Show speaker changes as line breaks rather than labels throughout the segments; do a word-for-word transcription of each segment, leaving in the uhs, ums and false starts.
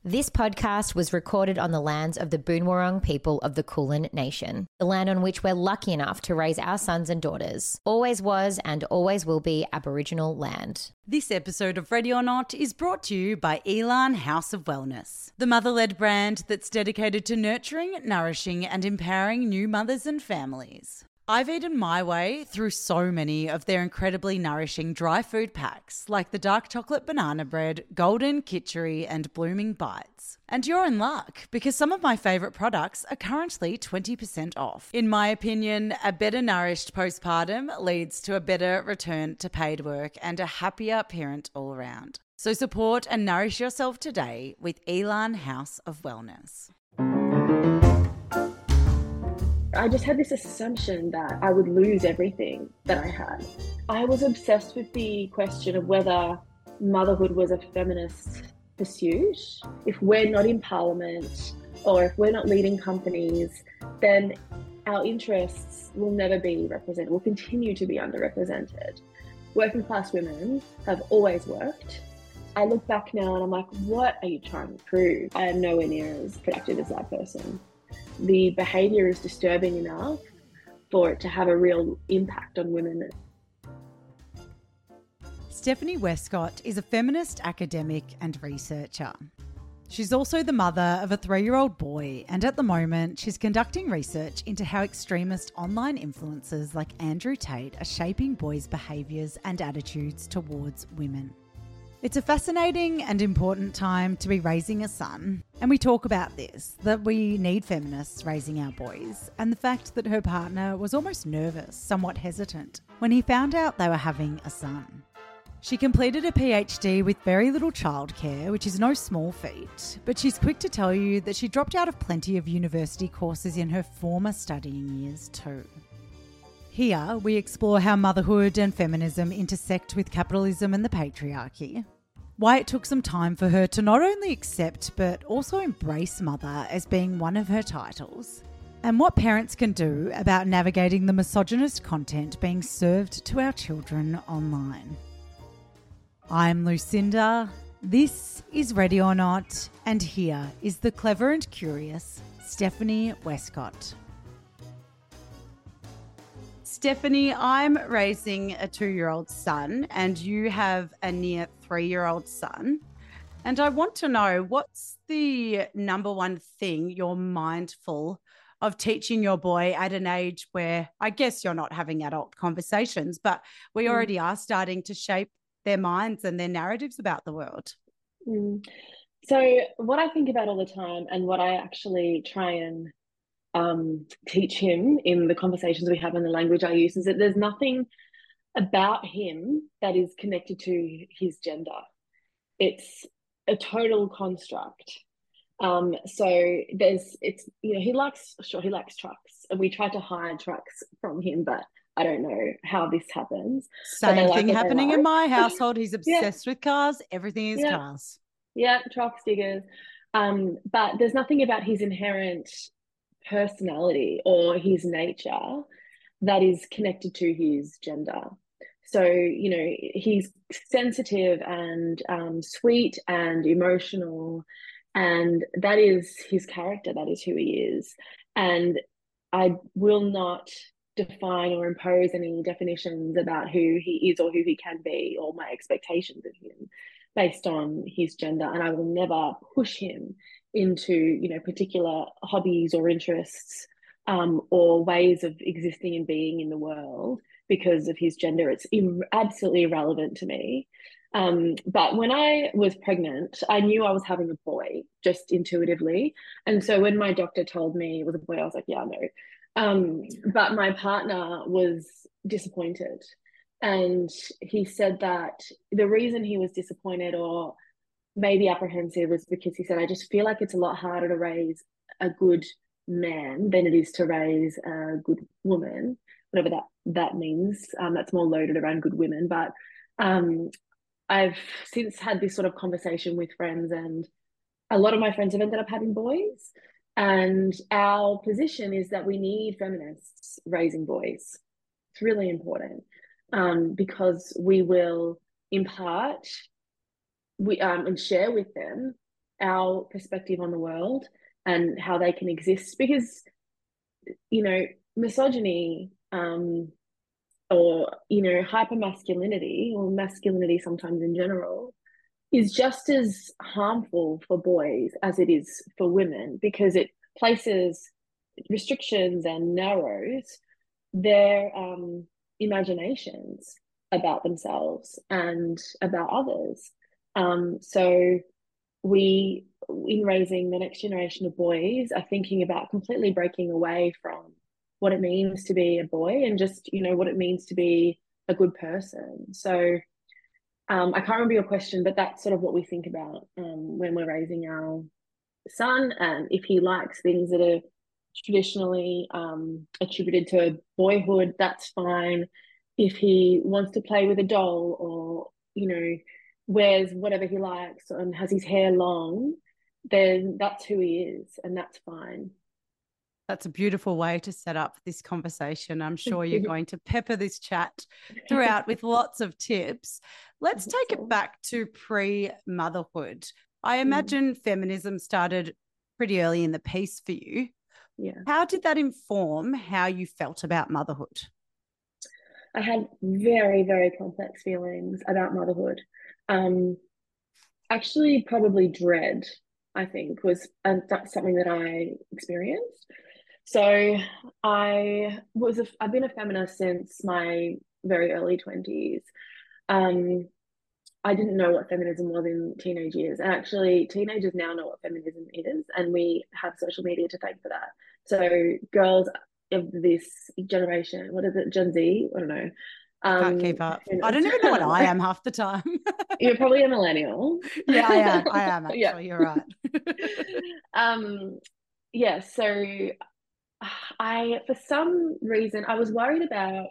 This podcast was recorded on the lands of the Boonwurrung people of the Kulin Nation, the land on which we're lucky enough to raise our sons and daughters. Always was and always will be Aboriginal land.
This episode of Ready or Not is brought to you by Elan House of Wellness, the mother-led brand that's dedicated to nurturing, nourishing and empowering new mothers and families. I've eaten my way through so many of their incredibly nourishing dry food packs, like the dark chocolate banana bread, golden kitchery, and blooming bites. And you're in luck, because some of my favourite products are currently twenty percent off. In my opinion, a better nourished postpartum leads to a better return to paid work and a happier parent all around. So support and nourish yourself today with Elan House of Wellness.
I just had this assumption that I would lose everything that I had. I was obsessed with the question of whether motherhood was a feminist pursuit. If we're not in parliament or if we're not leading companies, then our interests will never be represented, will continue to be underrepresented. Working class women have always worked. I look back now and I'm like, what are you trying to prove? I am nowhere near as productive as that person. The behaviour is disturbing enough for it to have a real impact on women.
Stephanie Westcott is a feminist academic and researcher. She's also the mother of a three-year-old boy, and at the moment she's conducting research into how extremist online influencers like Andrew Tate are shaping boys' behaviours and attitudes towards women. It's a fascinating and important time to be raising a son, and we talk about this, that we need feminists raising our boys, and the fact that her partner was almost nervous, somewhat hesitant, when he found out they were having a son. She completed a PhD with very little childcare, which is no small feat, but she's quick to tell you that she dropped out of plenty of university courses in her former studying years too. Here, we explore how motherhood and feminism intersect with capitalism and the patriarchy, why it took some time for her to not only accept but also embrace mother as being one of her titles, and what parents can do about navigating the misogynist content being served to our children online. I'm Lucinda, this is Ready or Not, and here is the clever and curious Stephanie Westcott. Stephanie, I'm raising a two-year-old son and you have a near three-year-old son. And I want to know, what's the number one thing you're mindful of teaching your boy at an age where I guess you're not having adult conversations, but we already are starting to shape their minds and their narratives about the world?
Mm. So what I think about all the time and what I actually try and Um, teach him in the conversations we have and the language I use is that there's nothing about him that is connected to his gender. It's a total construct. Um, so there's, it's, you know, he likes, sure, he likes trucks, and we try to hide trucks from him, but I don't know how this happens.
Same
like
thing happening
like.
in my household. He's obsessed
Yeah.
with cars. Everything is
yeah.
cars.
Yeah, truck stickers. Um, but there's nothing about his inherent personality or his nature that is connected to his gender. So, you know, he's sensitive and um, sweet and emotional, and that is his character, that is who he is. And I will not define or impose any definitions about who he is or who he can be or my expectations of him based on his gender. And I will never push him into, you know, particular hobbies or interests um, or ways of existing and being in the world because of his gender. It's im- absolutely irrelevant to me. Um, but when I was pregnant, I knew I was having a boy just intuitively. And so when my doctor told me it was a boy, I was like, yeah, no. Um, but my partner was disappointed. And he said that the reason he was disappointed or maybe apprehensive was because he said, I just feel like it's a lot harder to raise a good man than it is to raise a good woman, whatever that, that means. Um, that's more loaded around good women. But um, I've since had this sort of conversation with friends, and a lot of my friends have ended up having boys. And our position is that we need feminists raising boys. It's really important um, because we will impart we um, and share with them our perspective on the world and how they can exist. Because, you know, misogyny, um, or, you know, hypermasculinity or masculinity sometimes in general is just as harmful for boys as it is for women, because it places restrictions and narrows their um, imaginations about themselves and about others. Um, so we, in raising the next generation of boys, are thinking about completely breaking away from what it means to be a boy and just, you know, what it means to be a good person. So um, I can't remember your question, but that's sort of what we think about um, when we're raising our son. And if he likes things that are traditionally um, attributed to boyhood, that's fine. If he wants to play with a doll, or, you know, wears whatever he likes and has his hair long, then that's who he is, and that's fine.
That's a beautiful way to set up this conversation. I'm sure you're going to pepper this chat throughout with lots of tips. Let's take so. it back to pre-motherhood. I imagine mm. feminism started pretty early in the piece for you.
Yeah.
How did that inform how you felt about motherhood?
I had very, very complex feelings about motherhood. Um, actually, probably dread, I think, was uh, something that I experienced. So I was a, I've been a feminist since my very early twenties. Um, I didn't know what feminism was in teenage years. And actually, teenagers now know what feminism is, and we have social media to thank for that. So girls of this generation, what is it, Gen Z? I don't know.
Um, I can't keep up. I don't even know what I am half the time.
You're probably a millennial.
Yeah, I am. I am actually. Yeah. You're right.
um, yeah. So I, for some reason, I was worried about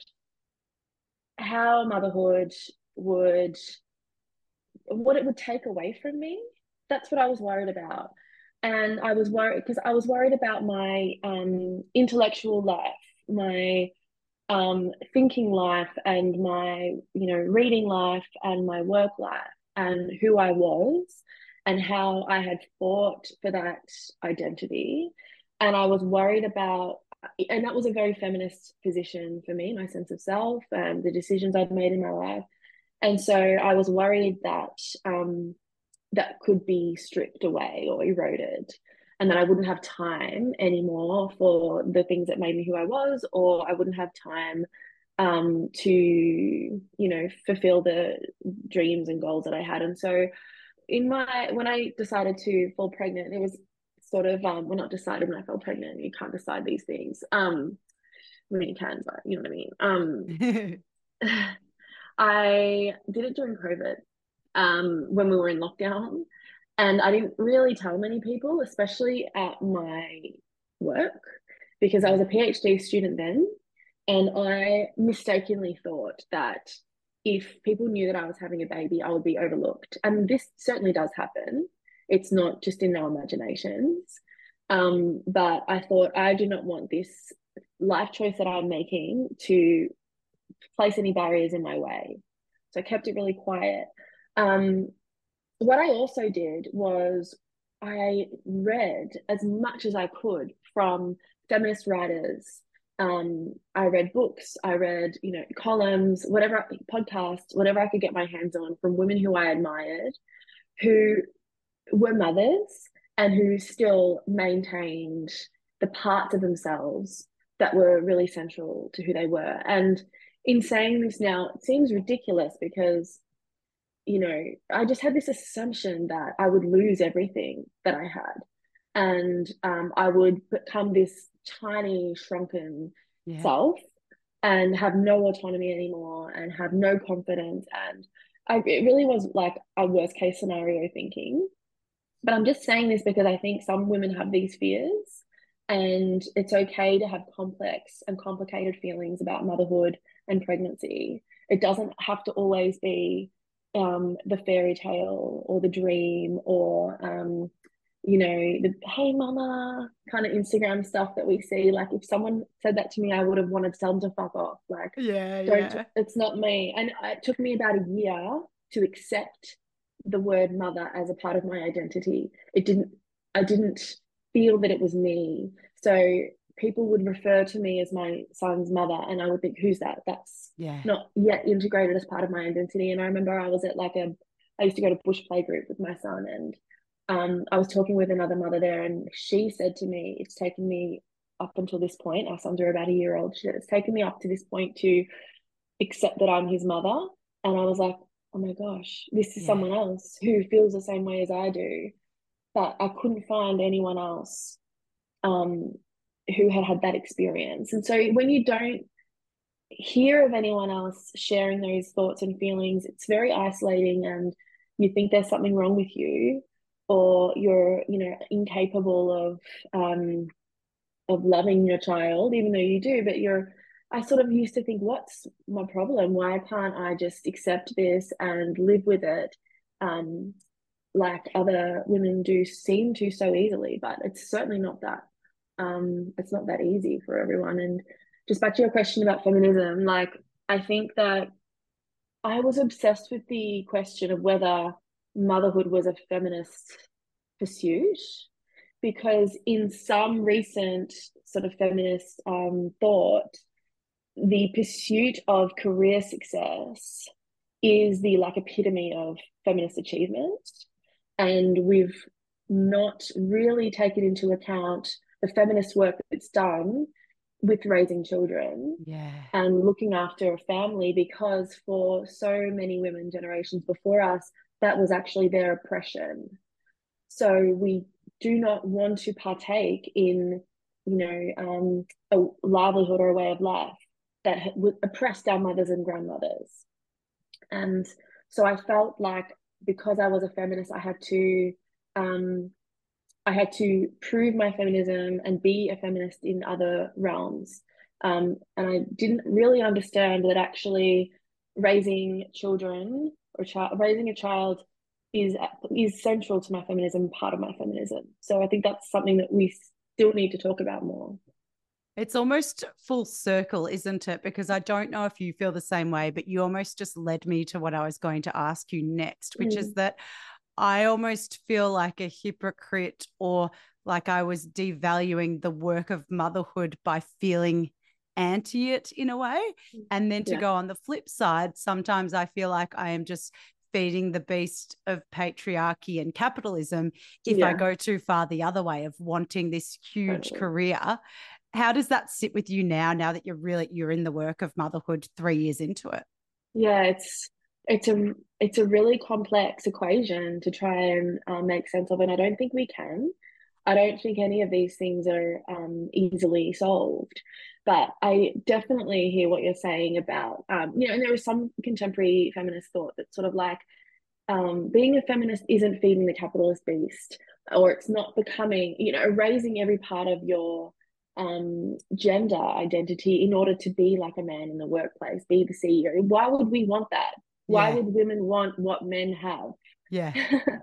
how motherhood would, what it would take away from me. That's what I was worried about. And I was worried because I was worried about my um, intellectual life, my um, thinking life, and my, you know, reading life, and my work life, and who I was, and how I had fought for that identity. And I was worried about, and that was a very feminist position for me, my sense of self and the decisions I'd made in my life. And so I was worried that um, that could be stripped away or eroded, and that I wouldn't have time anymore for the things that made me who I was, or I wouldn't have time um, to, you know, fulfill the dreams and goals that I had. And so in my, when I decided to fall pregnant, it was sort of, um, we're not decided when I fell pregnant. You can't decide these things. Um, I mean, you can, but you know what I mean? Um, I did it during COVID, um, when we were in lockdown. And I didn't really tell many people, especially at my work, because I was a PhD student then. And I mistakenly thought that if people knew that I was having a baby, I would be overlooked. And this certainly does happen. It's not just in our imaginations. Um, but I thought, I do not want this life choice that I'm making to place any barriers in my way. So I kept it really quiet. Um, what I also did was I read as much as I could from feminist writers. Um, I read books, I read, you know, columns, whatever, podcasts, whatever I could get my hands on from women who I admired, who were mothers and who still maintained the parts of themselves that were really central to who they were. And in saying this now, it seems ridiculous because, you know, I just had this assumption that I would lose everything that I had, and um, I would become this tiny, shrunken yeah. self and have no autonomy anymore and have no confidence. And I, it really was like a worst case scenario thinking. But I'm just saying this because I think some women have these fears, and it's okay to have complex and complicated feelings about motherhood and pregnancy. It doesn't have to always be um, the fairy tale or the dream or, um, you know, the hey mama kind of Instagram stuff that we see. Like if someone said that to me, I would have wanted to tell them to fuck off. Like,
yeah,
don't,
yeah.
it's not me. And it took me about a year to accept the word mother as a part of my identity. It didn't, I didn't feel that it was me. So people would refer to me as my son's mother, and I would think, who's that? That's
Yeah.
not yet integrated as part of my identity. And I remember I was at like a, I used to go to bush play group with my son, and um, I was talking with another mother there, and she said to me, it's taken me up until this point, our sons are about a year old, she said, it's taken me up to this point to accept that I'm his mother. And I was like, oh my gosh, this is
Yeah.
someone else who feels the same way as I do. But I couldn't find anyone else um, who had had that experience. And so when you don't hear of anyone else sharing those thoughts and feelings, it's very isolating, and you think there's something wrong with you, or you're, you know, incapable of um, of loving your child, even though you do. But you're, I sort of used to think, what's my problem? Why can't I just accept this and live with it? Um, like other women do seem to so easily, but it's certainly not that. Um, it's not that easy for everyone. And just back to your question about feminism, like I think that I was obsessed with the question of whether motherhood was a feminist pursuit, because in some recent sort of feminist um, thought, the pursuit of career success is the like epitome of feminist achievement. And we've not really taken into account the feminist work that's done with raising children
Yeah.
and looking after a family, because for so many women generations before us, that was actually their oppression. So we do not want to partake in, you know, um, a livelihood or a way of life that would oppress our mothers and grandmothers. And so I felt like because I was a feminist, I had to um, I had to prove my feminism and be a feminist in other realms. Um, and I didn't really understand that actually raising children or child raising a child is is central to my feminism, part of my feminism. So I think that's something that we still need to talk about more.
It's almost full circle, isn't it? Because I don't know if you feel the same way, but you almost just led me to what I was going to ask you next, which mm. is that I almost feel like a hypocrite, or like I was devaluing the work of motherhood by feeling anti it in a way. And then to yeah. go on the flip side, sometimes I feel like I am just feeding the beast of patriarchy and capitalism if yeah. I go too far the other way of wanting this huge totally. career. How does that sit with you now, now that you're really, you're in the work of motherhood three years into it?
Yeah, it's, it's a, it's a really complex equation to try and uh, make sense of. And I don't think we can. I don't think any of these things are um, easily solved. But I definitely hear what you're saying about, um, you know, and there is some contemporary feminist thought that's sort of like, um, being a feminist isn't feeding the capitalist beast, or it's not becoming, you know, erasing every part of your um, gender identity in order to be like a man in the workplace, be the C E O. Why would we want that? Why yeah. would women want what men have?
Yeah.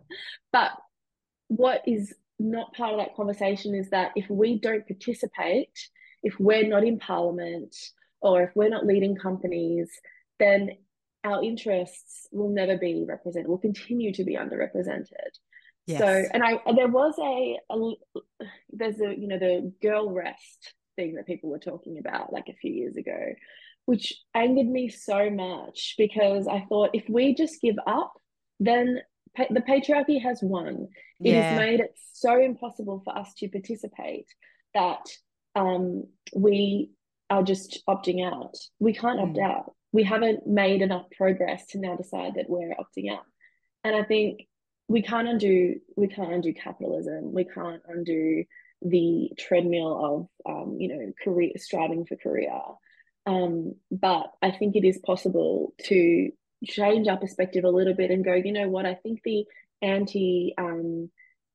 But what is not part of that conversation is that if we don't participate, if we're not in parliament, or if we're not leading companies, then our interests will never be represented, will continue to be underrepresented. Yes. So, and I, there was a, a, there's a, you know, the girl rest thing that people were talking about like a few years ago, which angered me so much, because I thought if we just give up, then pa- the patriarchy has won. It yeah. has made it so impossible for us to participate that um, we are just opting out. We can't mm. opt out. We haven't made enough progress to now decide that we're opting out. And I think we can't undo, we can't undo capitalism. We can't undo the treadmill of, um, you know, career, striving for career. Um, but I think it is possible to change our perspective a little bit and go, you know what, I think the anti um,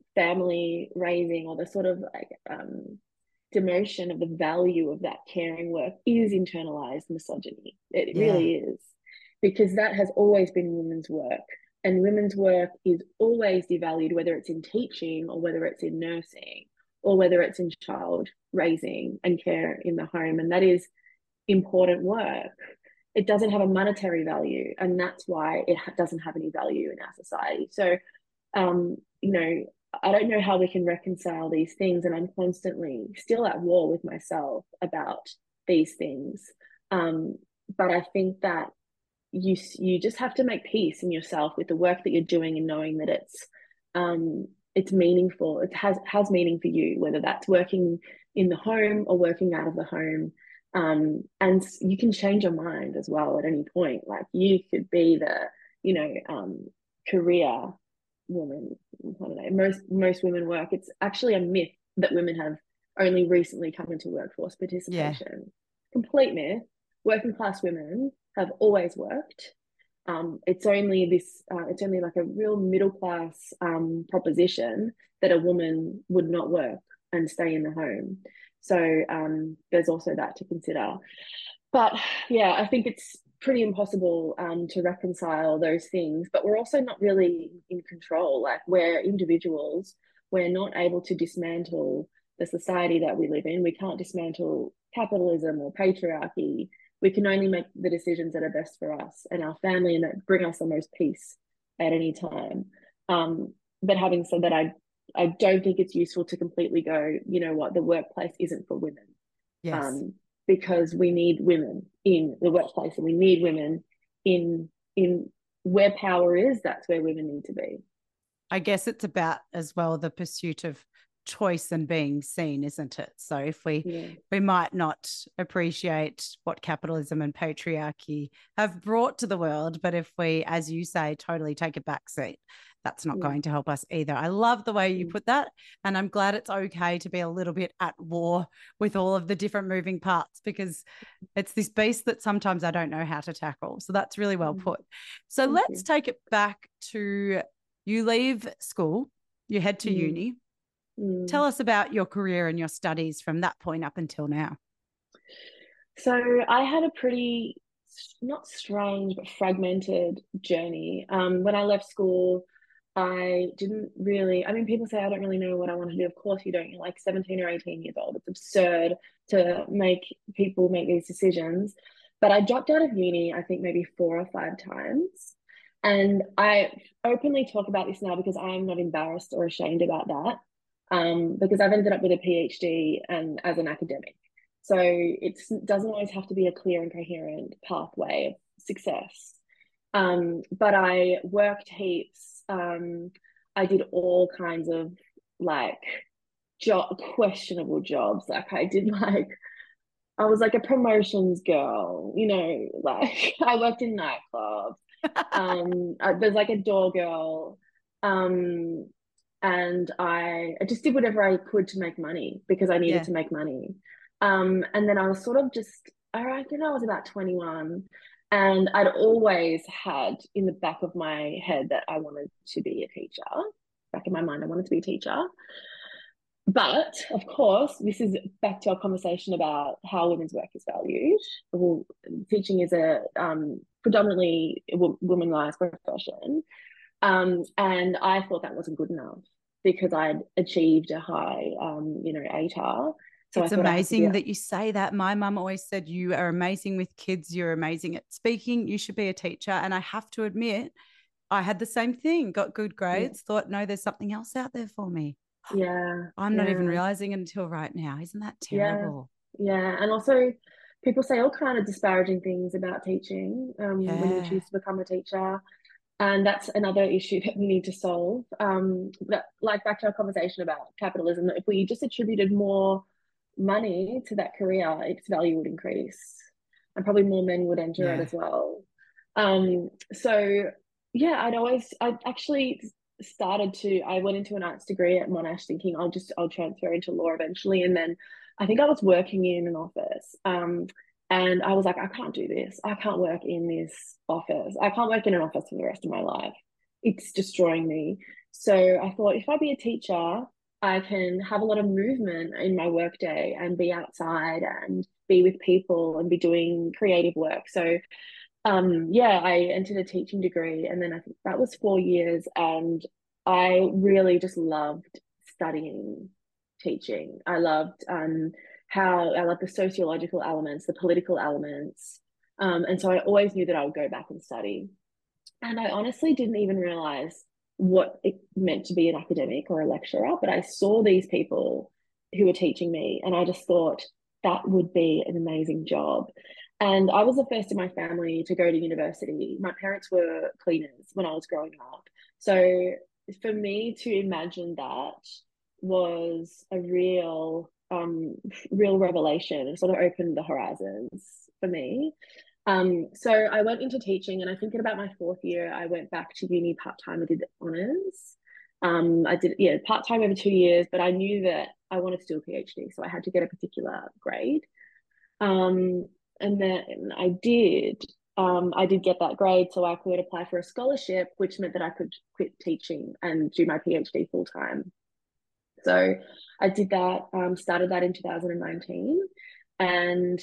family raising, or the sort of like um, demotion of the value of that caring work, is internalized misogyny. It yeah. really is, because that has always been women's work. And women's work is always devalued, whether it's in teaching or whether it's in nursing or whether it's in child raising and care in the home. And that is important work. it doesn't have a monetary value, and that's why it doesn't have any value in our society. So, um, you know, I don't know how we can reconcile these things, and I'm constantly still at war with myself about these things. Um, but I think that you you just have to make peace in yourself with the work that you're doing, and knowing that it's um, it's meaningful. It has has meaning for you, whether that's working in the home or working out of the home. Um, and you can change your mind as well at any point. Like you could be the, you know, um, career woman. I don't know. Most most women work. It's actually a myth that women have only recently come into workforce
Yeah.
participation. Complete myth. Working class women have always worked. Um, it's only this. Uh, it's only like a real middle class um, proposition that a woman would not work and stay in the home. So um, there's also that to consider. But yeah, I think it's pretty impossible um, to reconcile those things. But we're also not really in control. Like we're individuals. We're not able to dismantle the society that we live in. We can't dismantle capitalism or patriarchy. We can only make the decisions that are best for us and our family and that bring us the most peace at any time. Um, but having said that, I I don't think it's useful to completely go, you know what, the workplace isn't for women.
Yes.
Um, because we need women in the workplace, and we need women in in where power is. That's where women need to be.
I guess it's about as well the pursuit of choice and being seen, isn't it? So if we
Yeah.
we might not appreciate what capitalism and patriarchy have brought to the world, but if we, as you say, totally take a back seat, that's not
Yeah.
going to help us either. I love the way you
Mm.
put that, and I'm glad it's okay to be a little bit at war with all of the different moving parts, because it's this beast that sometimes I don't know how to tackle. So that's really well
Mm.
put. So
Thank
let's
you.
take it back to, you leave school, you head to
Mm.
uni.
Mm.
Tell us about your career and your studies from that point up until now.
So I had a pretty, not strange, but fragmented journey. Um, when I left school, I didn't really, I mean, people say I don't really know what I want to do. Of course you don't. You're like seventeen or eighteen years old. It's absurd to make people make these decisions. But I dropped out of uni, I think maybe four or five times. And I openly talk about this now because I'm not embarrassed or ashamed about that. Um, because I've ended up with a PhD and as an academic. So it doesn't always have to be a clear and coherent pathway of success. Um, but I worked heaps. Um, I did all kinds of like job questionable jobs. Like I did like I was like a promotions girl, you know, like I worked in nightclubs. Um, uh, there's like a door girl. Um, and I, I just did whatever I could to make money because I needed
Yeah.
to make money. Um, and then I was sort of just, I think I was about twenty-one, and I'd always had in the back of my head that I wanted to be a teacher. Back in my mind, I wanted to be a teacher. But of course, this is back to our conversation about how women's work is valued. Well, teaching is a um, predominantly womanized profession. Um, and I thought that wasn't good enough because I'd achieved a high, um, you know, A T A R. So
It's
I thought I had to be
amazing
a,
that you say that. My mum always said, you are amazing with kids. You're amazing at speaking. You should be a teacher. And I have to admit, I had the same thing, got good grades, yeah. Thought, no, there's something else out there for me.
Yeah.
I'm
yeah.
not even realizing it until right now. Isn't that terrible?
Yeah. Yeah. And also people say all kind of disparaging things about teaching um, yeah. when you choose to become a teacher. And that's another issue that we need to solve. Um, but like back to our conversation about capitalism, if we just attributed more money to that career, its value would increase, and probably more men would enter
yeah.
it as well. Um, so yeah, I'd always, I actually started to, I went into an arts degree at Monash thinking I'll just, I'll transfer into law eventually. And then I think I was working in an office. Um, And I was like, I can't do this. I can't work in this office. I can't work in an office for the rest of my life. It's destroying me. So I thought if I be a teacher, I can have a lot of movement in my workday and be outside and be with people and be doing creative work. So um, yeah, I entered a teaching degree, and then I think that was four years. And I really just loved studying teaching. I loved um, how I love the sociological elements, the political elements. Um, and so I always knew that I would go back and study. And I honestly didn't even realize what it meant to be an academic or a lecturer, but I saw these people who were teaching me, and I just thought that would be an amazing job. And I was the first in my family to go to university. My parents were cleaners when I was growing up. So for me to imagine that was a real, um, real revelation and sort of opened the horizons for me. Um, so I went into teaching, and I think in about my fourth year, I went back to uni part time. I did honours. Um, I did, yeah, part time over two years, but I knew that I wanted to do a PhD, so I had to get a particular grade. Um, and then I did. Um, I did get that grade, so I could apply for a scholarship, which meant that I could quit teaching and do my PhD full time. So I did that. Um, started that in two thousand nineteen, and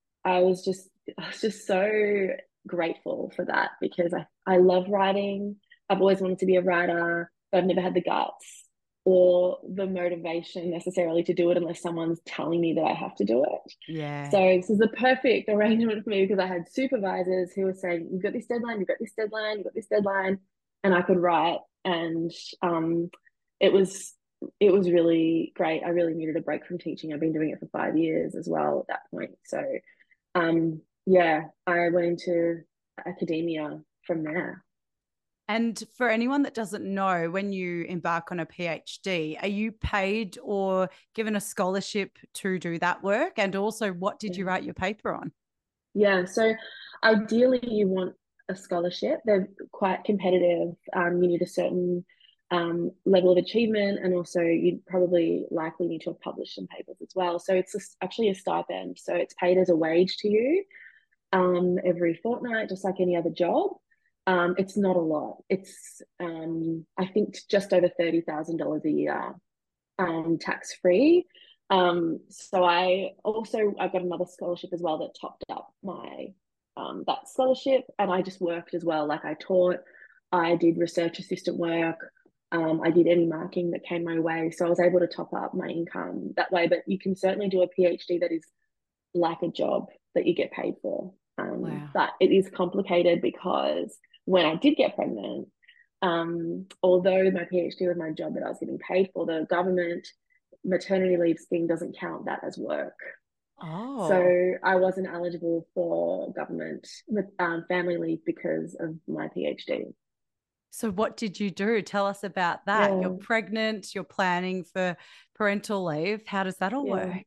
I was just I was just so grateful for that because I, I love writing. I've always wanted to be a writer, but I've never had the guts or the motivation necessarily to do it unless someone's telling me that I have to do it.
Yeah.
So this is the perfect arrangement for me because I had supervisors who were saying, you've got this deadline, you've got this deadline, you've got this deadline, and I could write. And um, it was it was really great. I really needed a break from teaching. I've been doing it for five years as well at that point. So um, yeah, I went into academia from there.
And for anyone that doesn't know, when you embark on a PhD, are you paid or given a scholarship to do that work? And also, what did you write your paper on?
Yeah, so ideally, you want a scholarship. They're quite competitive. Um, you need a certain um, level of achievement, and also you'd probably likely need to have published some papers as well. So it's a, actually a stipend. So it's paid as a wage to you um, every fortnight, just like any other job. Um, it's not a lot. It's um, I think just over thirty thousand dollars a year, um, tax free. Um, so I also I got another scholarship as well that topped up my um, that scholarship, and I just worked as well. Like I taught, I did research assistant work. Um, I did any marking that came my way, so I was able to top up my income that way. But you can certainly do a PhD that is like a job that you get paid for. Um,
Wow.
but it is complicated because when I did get pregnant, um, although my PhD was my job that I was getting paid for, the government maternity leave scheme doesn't count that as work.
Oh.
So I wasn't eligible for government um, family leave because of my PhD.
So what did you do? Tell us about that.
Yeah.
You're pregnant, you're planning for parental leave. How does that all
Yeah.
work?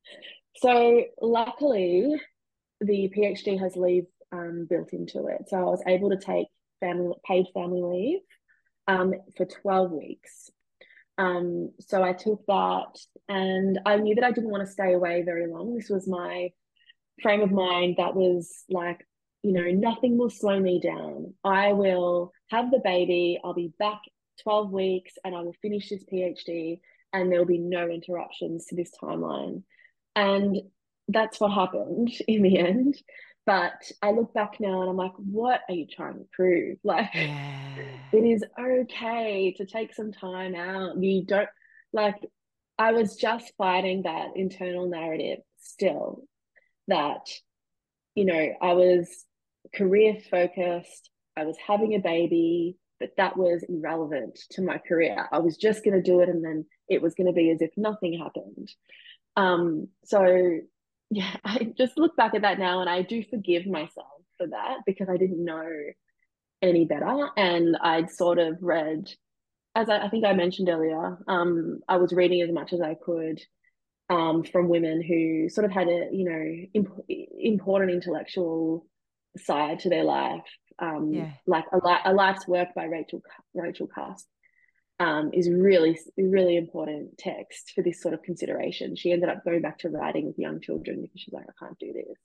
So luckily, the PhD has leave um, built into it. So I was able to take family paid family leave um, for twelve weeks. Um, so I took that, and I knew that I didn't want to stay away very long. This was my frame of mind that was like, you know, nothing will slow me down. I will have the baby, I'll be back twelve weeks, and I will finish this PhD, and there'll be no interruptions to this timeline. And that's what happened in the end. But I look back now and I'm like, what are you trying to prove? Like,
Yeah.
it is okay to take some time out. You don't, like, I was just fighting that internal narrative still that, you know, I was career focused, I was having a baby, but that was irrelevant to my career. I was just going to do it, and then it was going to be as if nothing happened. Um, so yeah, I just look back at that now and I do forgive myself for that because I didn't know any better. And I'd sort of read, as I, I think I mentioned earlier, um, I was reading as much as I could um, from women who sort of had a, you know, imp- important intellectual side to their life, um,
Yeah.
like a, li- a life's work by Rachel Rachel Cusk. Um, is really, really important text for this sort of consideration. She ended up going back to writing with young children because she's like, I can't do this.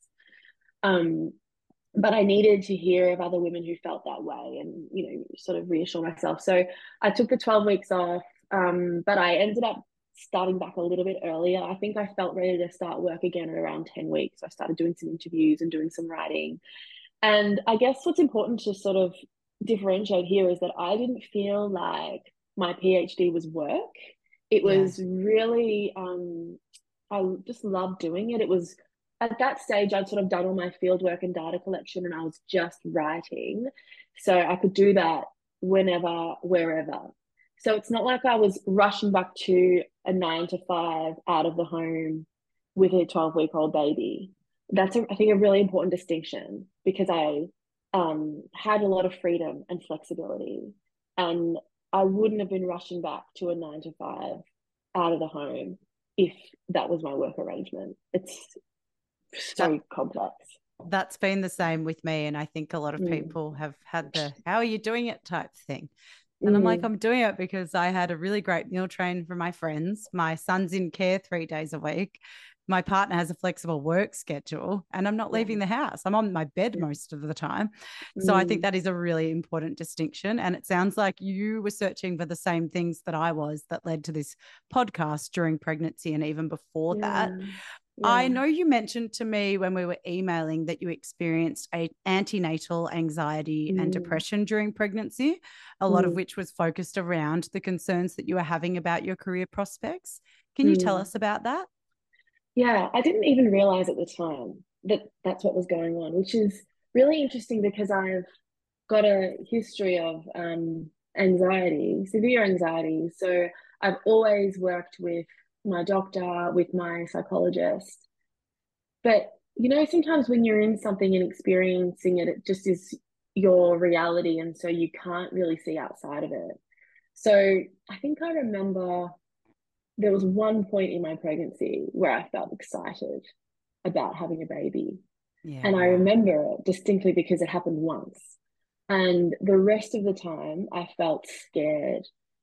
Um, but I needed to hear of other women who felt that way and, you know, sort of reassure myself. So I took the twelve weeks off, um, but I ended up starting back a little bit earlier. I think I felt ready to start work again at around ten weeks. So I started doing some interviews and doing some writing. And I guess what's important to sort of differentiate here is that I didn't feel like my PhD was work. It
Yeah.
was really, um, I just loved doing it. It was at that stage, I'd sort of done all my field work and data collection, and I was just writing. So I could do that whenever, wherever. So it's not like I was rushing back to a nine to five out of the home with a twelve week old baby. That's, a, I think, a really important distinction, because I um, had a lot of freedom and flexibility. And I wouldn't have been rushing back to a nine to five out of the home if that was my work arrangement. It's so
That,
complex.
that's been the same with me. And I think a lot of
Mm.
people have had the, how are you doing it type thing. And I'm like,
Mm.
I'm doing it because I had a really great meal train for my friends. My son's in care three days a week. My partner has a flexible work schedule, and I'm not
Yeah.
leaving the house. I'm on my bed
Yeah.
most of the time. So I think
Mm.
that is a really important distinction. And it sounds like you were searching for the same things that I was, that led to this podcast during pregnancy and even before that.
Yeah.
I
Yeah.
know you mentioned to me when we were emailing that you experienced a antenatal anxiety and
Mm.
depression during pregnancy, a lot of
Mm.
which was focused around the concerns that you were having about your career prospects. Can you tell
Mm.
us about that?
Yeah, I didn't even realize at the time that that's what was going on, which is really interesting, because I've got a history of um, anxiety, severe anxiety. So I've always worked with my doctor, with my psychologist. But, you know, sometimes when you're in something and experiencing it, it just is your reality. And so you can't really see outside of it. So I think I remember there was one point in my pregnancy where I felt excited about having a baby.
Yeah,
And I
wow.
remember it distinctly because it happened once. And the rest of the time, I felt scared.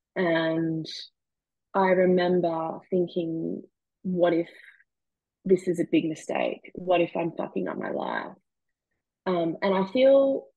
And I remember thinking, what if this is a big mistake? What if I'm fucking up my life? Um, and I feel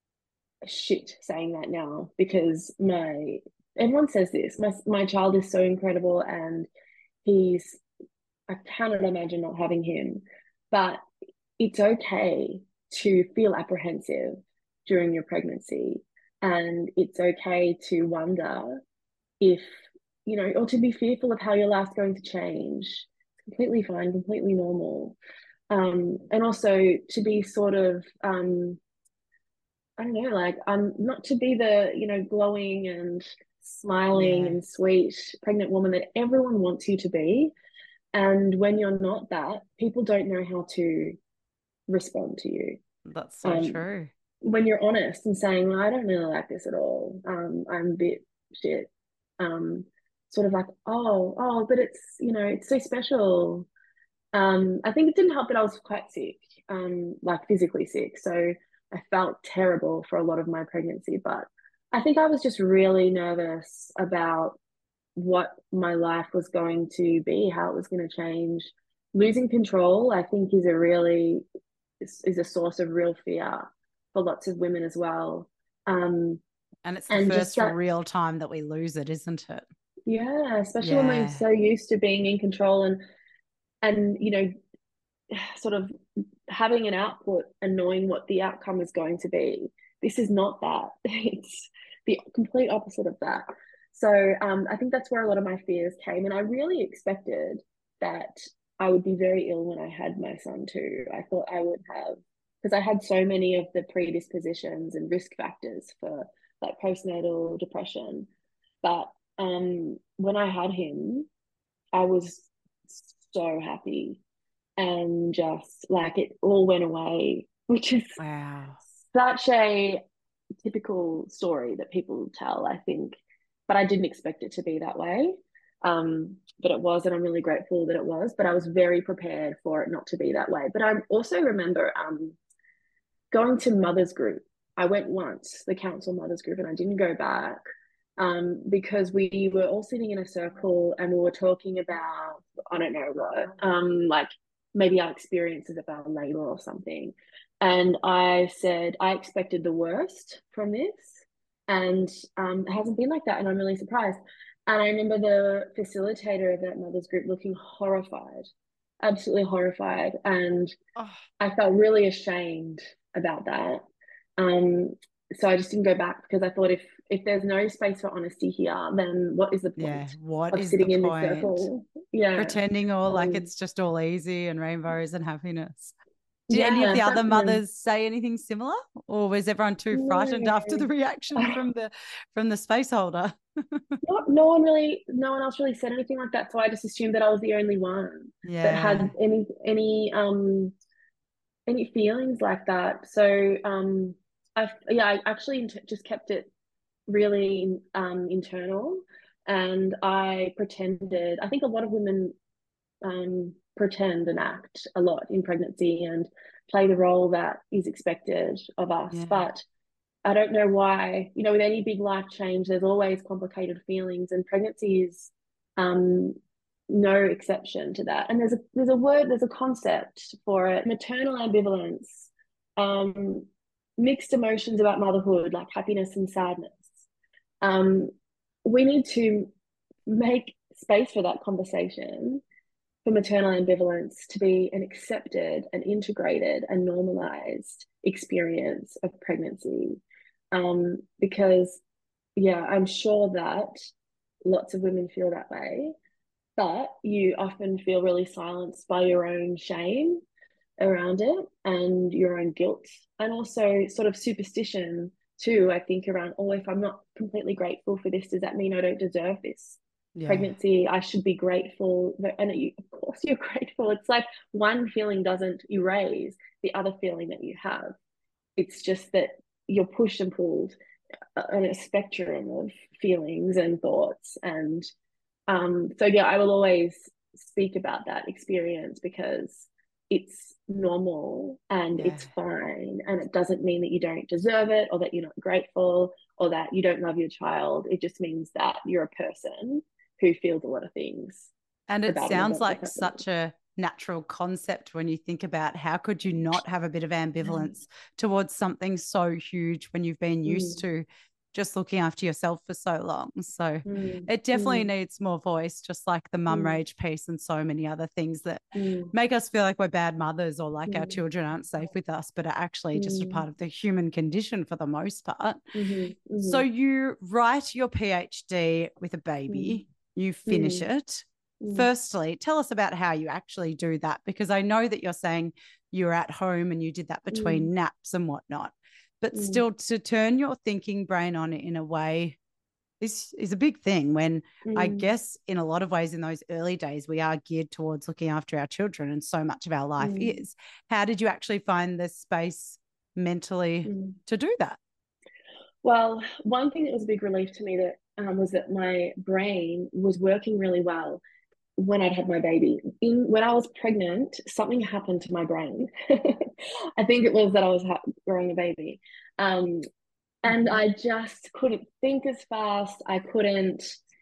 shit saying that now, because my everyone says this. My my child is so incredible, and he's I cannot imagine not having him. But it's okay to feel apprehensive during your pregnancy. And it's okay to wonder if, you know, or to be fearful of how your life's going to change. It's completely fine, completely normal. Um, and also to be sort of, um, I don't know, like, um, not to be the, you know, glowing and smiling
Yeah,
and sweet pregnant woman that everyone wants you to be. And when you're not that, people don't know how to respond to you.
that's so
Um,
true.
when you're honest and saying, well, I don't really like this at all. Um, I'm a bit shit. Um, sort of like, oh, oh, but it's, you know, it's so special. Um, I think it didn't help that I was quite sick, um, like physically sick. So I felt terrible for a lot of my pregnancy, but I think I was just really nervous about what my life was going to be, how it was going to change. Losing control, I think, is a really is, is a source of real fear for lots of women as well. Um,
And it's the
and just
first
that,
real time that we lose it, isn't it?
yeah, especially when we're
Yeah.
so used to being in control and and you know, sort of having an output and knowing what the outcome is going to be. This is not that. It's the complete opposite of that. So um, I think that's where a lot of my fears came. And I really expected that I would be very ill when I had my son too. I thought I would have, because I had so many of the predispositions and risk factors for like postnatal depression. But um, when I had him, I was so happy, and just like it all went away, which is
Wow.
such a typical story that people tell, I think. But I didn't expect it to be that way. Um, but it was, and I'm really grateful that it was. But I was very prepared for it not to be that way. But I also remember um, going to mothers group. I went once, the council mothers group, and I didn't go back um, because we were all sitting in a circle and we were talking about, I don't know what, um, like maybe our experiences about labor or something. And I said, I expected the worst from this. And um, it hasn't been like that. And I'm really surprised. And I remember the facilitator of that mothers group looking horrified, absolutely horrified. And
Oh,
I felt really ashamed about that. Um, so I just didn't go back because I thought if if there's no space for honesty here, then what is the point
Yeah, what
of
is
sitting
the
in this
point?
circle? Yeah.
Pretending all like
Um,
it's just all easy and rainbows and happiness. Did any of
yeah,
the other
some,
mothers say anything similar, or was everyone too frightened after the
no.
reaction from the from the space holder?
Not, no one really, no one else really said anything like that. So I just assumed that I was the only one that
Yeah,
had any any um any feelings like that. So um I yeah, I actually just kept it really um internal, and I pretended. I think a lot of women um pretend and act a lot in pregnancy and play the role that is expected of us.
yeah,
But I don't know why, you know, with any big life change, there's always complicated feelings, and pregnancy is um, no exception to that. And there's a there's a word, there's a concept for it, maternal ambivalence, um, mixed emotions about motherhood, like happiness and sadness. Um, we need to make space for that conversation, for maternal ambivalence to be an accepted and integrated and normalized experience of pregnancy. Um, because, yeah, I'm sure that lots of women feel that way, but you often feel really silenced by your own shame around it and your own guilt, and also sort of superstition too, I think, around, oh, if I'm not completely grateful for this, does that mean I don't deserve this
yeah,
pregnancy? I should be grateful. And you, of course you're grateful. It's like one feeling doesn't erase the other feeling that you have. It's just that you're pushed and pulled on a spectrum of feelings and thoughts. And um, so, yeah, I will always speak about that experience because it's normal and
yeah.
it's fine. And it doesn't mean that you don't deserve it or that you're not grateful or that you don't love your child. It just means that you're a person who feels a lot of things
And it
about an
sounds
event that's
like
happening.
such a natural concept when you think about how could you not have a bit of ambivalence towards something so huge when you've been used
Mm,
to just looking after yourself for so long. So
mm,
it definitely
mm,
needs more voice, just like the mum
mm,
rage piece and so many other things that
mm,
make us feel like we're bad mothers or like our
mm,
children aren't safe with us, but are actually just a
mm,
part of the human condition for the most part.
mhm,
So
mhm,
you write your PhD with a
mm,
baby, you finish
mm,
it.
mm,
Firstly, tell us about how you actually do that, because I know that you're saying you're at home and you did that
mm,
between naps and whatnot, but
mm,
still to turn your thinking brain on it in a way is, is a big thing when I
mm,
guess in a lot of ways in those early days, we are geared towards looking after our children and so much of our life
mm,
is. How did you actually find the space mentally
mm.
to do that?
Well, one thing that was a big relief to me that um, was that my brain was working really well when I'd had my baby. In when I was pregnant, something happened to my brain. I think it was that I was ha- growing a baby, um, and I just couldn't think as fast. I couldn't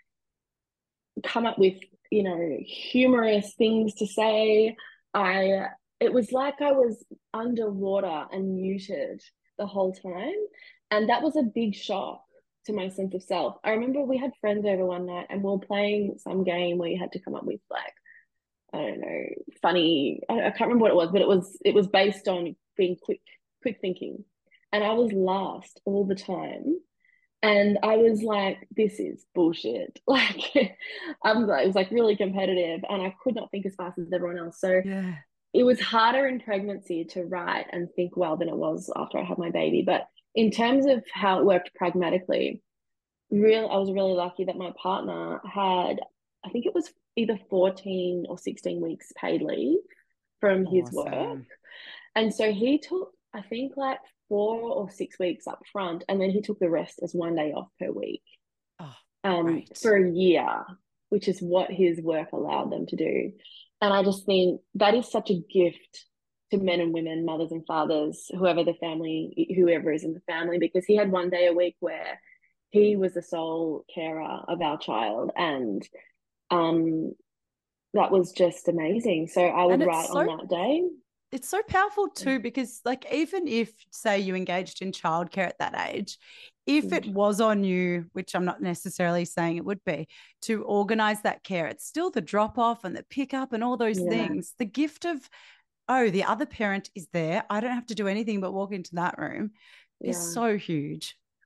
come up with, you know, humorous things to say. I It was like I was underwater and muted the whole time. And that was a big shock to my sense of self. I remember we had friends over one night and we were playing some game where you had to come up with like, I don't know, funny, I, I can't remember what it was, but it was it was based on being quick, quick thinking. And I was last all the time. And I was like, this is bullshit. Like, I'm like, it was like really competitive and I could not think as fast as everyone else. So
Yeah.
it was harder in pregnancy to write and think well than it was after I had my baby. But in terms of how it worked pragmatically, real I was really lucky that my partner had, I think it was either fourteen or sixteen weeks paid leave from his work.
Awesome.
And so he took, I think, like four or six weeks up front, and then he took the rest as one day off per week
Oh,
um,
great.
for a year, which is what his work allowed them to do. And I just think that is such a gift to men and women, mothers and fathers, whoever the family, whoever is in the family, because he had one day a week where he was the sole carer of our child. And um, that was just amazing. So I
And
would
it's
write on
so
that day.
it's so powerful too, because like even if say you engaged in childcare at that age, if it
Mm,
was on you, which I'm not necessarily saying it would be, to organize that care, it's still the drop off and the pick up and all those
yeah,
things. The gift of, oh, the other parent is there. I don't have to do anything but walk into that room is
yeah.
so huge.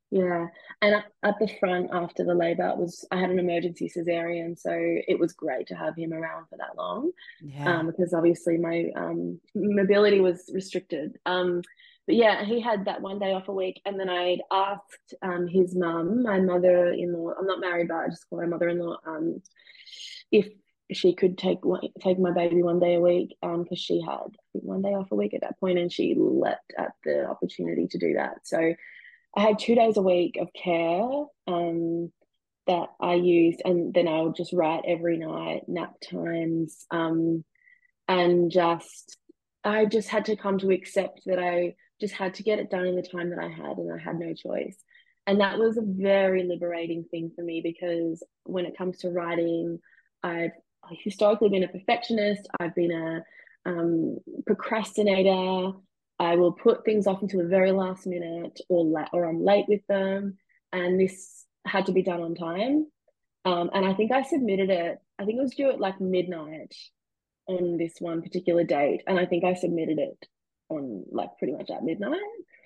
Yeah. And at at the front after the labor, it was I had an emergency cesarean, so it was great to have him around for that long,
Yeah.
um, because obviously my um, mobility was restricted. Um, but yeah, he had that one day off a week, and then I'd asked um, his mum, my mother-in-law. I'm not married, but I just call her mother-in-law. Um, if she could take one, take my baby one day a week, um, because she had I think one day off a week at that point, and she leapt at the opportunity to do that. So I had two days a week of care, um, that I used, and then I would just write every night, nap times, um, and just I just had to come to accept that I just had to get it done in the time that I had, and I had no choice. And that was a very liberating thing for me because when it comes to writing, I've historically been a perfectionist. I've been a um, procrastinator. I will put things off until the very last minute, or la- or I'm late with them. And this had to be done on time. Um, and I think I submitted it. I think it was due at like midnight on this one particular date, and I think I submitted it on like pretty much at midnight.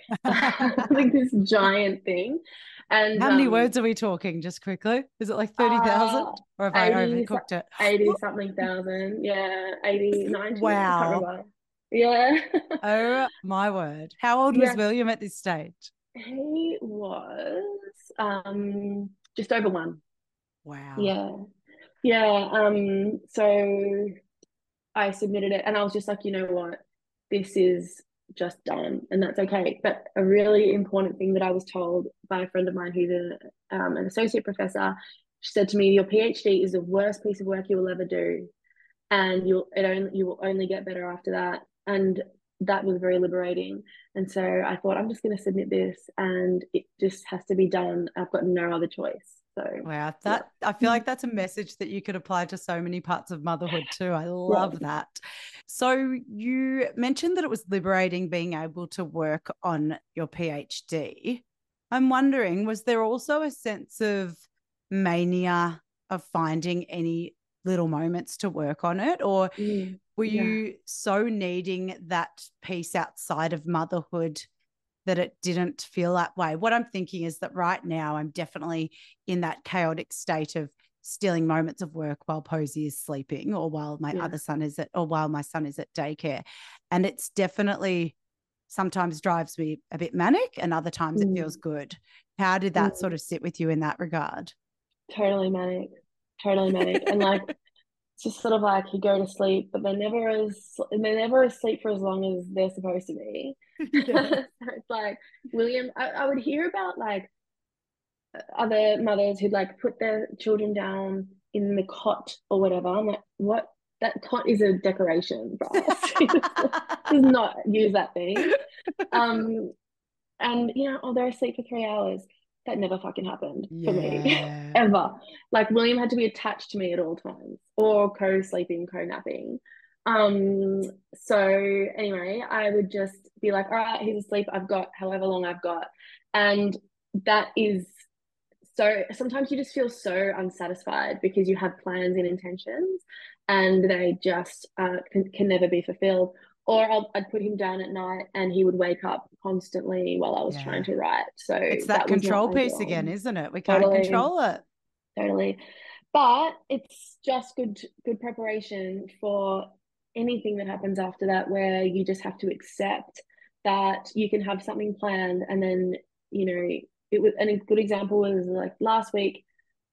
Like this giant thing, and
How many
um,
words are we talking, just quickly? Is it like thirty thousand,
uh,
or have I
eighty,
overcooked it?
eighty something thousand, yeah, eighty, ninety. I can't
Wow.
remember. Yeah.
Oh my word. How old was
Yeah,
William at this stage?
he was um just over one.
Wow.
Yeah, yeah. Um, so I submitted it, and I was just like, you know what, this is just done, and that's okay. But a really important thing that I was told by a friend of mine who's a, um, an associate professor, she said to me, "Your PhD is the worst piece of work you will ever do, and you'll it only you will only get better after that." And that was very liberating. And so I thought, I'm just going to submit this, and it just has to be done. I've got no other choice. So
Wow,
yeah,
that I feel like that's a message that you could apply to so many parts of motherhood too. I
yeah.
love that. So you mentioned that it was liberating being able to work on your PhD. I'm wondering, was there also a sense of mania of finding any little moments to work on it, or
Mm,
were
yeah.
you so needing that piece outside of motherhood that it didn't feel that way? What I'm thinking is that right now I'm definitely in that chaotic state of stealing moments of work while Posey is sleeping, or while my
Yeah.
other son is at, or while my son is at daycare. And it's definitely sometimes drives me a bit manic, and other times it feels
Mm,
good. How did that sort
mm.
of sit with you in that regard?
Totally manic, totally manic, and like it's just sort of like you go to sleep, but they're never as they're never asleep for as long as they're supposed to be.
Yeah.
So it's like William, I, I would hear about like other mothers who'd like put their children down in the cot or whatever. I'm like, what? That cot is a decoration for us. Does not use that thing. Um, and you know, oh, they're asleep for three hours. That never fucking happened for me,
Yeah.
ever. Like William had to be attached to me at all times, or co-sleeping, co-napping. Um, so anyway, I would just be like, all right, he's asleep. I've got however long I've got. And that is so sometimes you just feel so unsatisfied because you have plans and intentions, and they just uh, can, can never be fulfilled. Or I'll, I'd put him down at night and he would wake up constantly while I was trying
Yeah.
to write. So
It's that
that was not
control piece
ideal.
again, isn't it? We can't
Totally,
control it.
totally. But it's just good good preparation for anything that happens after that, where you just have to accept that you can have something planned, and then you know it was. And a good example was like last week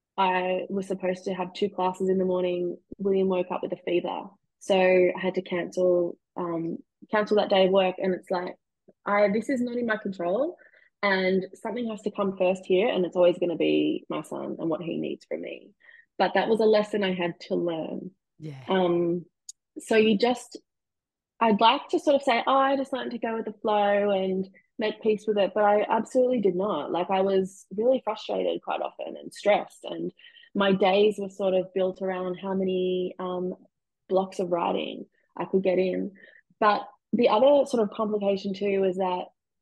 I was supposed to have two classes in the morning. William woke up with a fever, so I had to cancel um cancel that day of work. And it's like, I this is not in my control, and something has to come first here, and it's always going to be my son and what he needs from me. But that was a lesson I had to learn.
Yeah.
Um, so you just I'd like to sort of say, oh, I just learned to go with the flow and make peace with it, but I absolutely did not. Like I was really frustrated quite often and stressed, and my days were sort of built around how many um, blocks of writing I could get in. But the other sort of complication too is that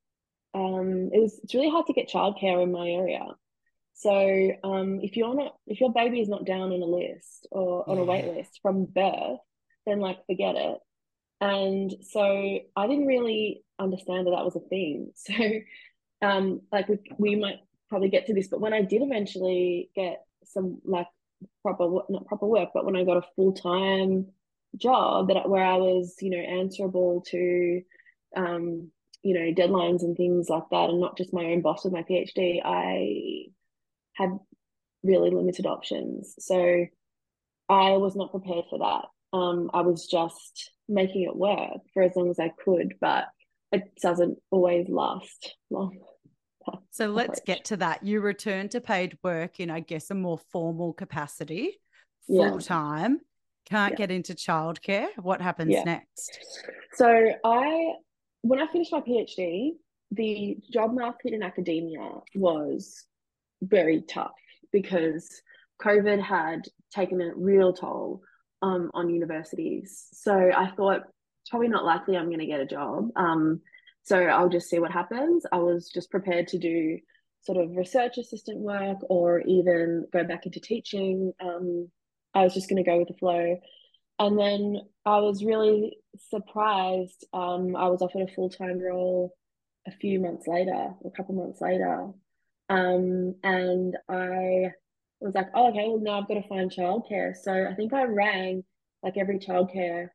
um, it was it's really hard to get childcare in my area. So um, if you're not if your baby is not down on a list or on a wait
Yeah.
list from birth, then like forget it. And so I didn't really understand that that was a thing. So, um, like we, we might probably get to this, but when I did eventually get some like proper, not proper work, but when I got a full-time job that where I was, you know, answerable to, um, you know, deadlines and things like that, and not just my own boss with my PhD, I had really limited options. So I was not prepared for that. Um, I was just making it work for as long as I could, but it doesn't always last long.
So let's get to that. You returned to paid work in, I guess, a more formal capacity, full time. Yeah. Can't yeah. get into childcare. What happens yeah. next?
So I, when I finished my PhD, the job market in academia was very tough because COVID had taken a real toll um, on universities. So I thought it's probably not likely I'm going to get a job. Um, so I'll just see what happens. I was just prepared to do sort of research assistant work or even go back into teaching. Um, I was just going to go with the flow. And then I was really surprised. Um, I was offered a full-time role a few months later, a couple months later. Um, and I was like, oh, okay, well, now I've got to find childcare. So I think I rang like every childcare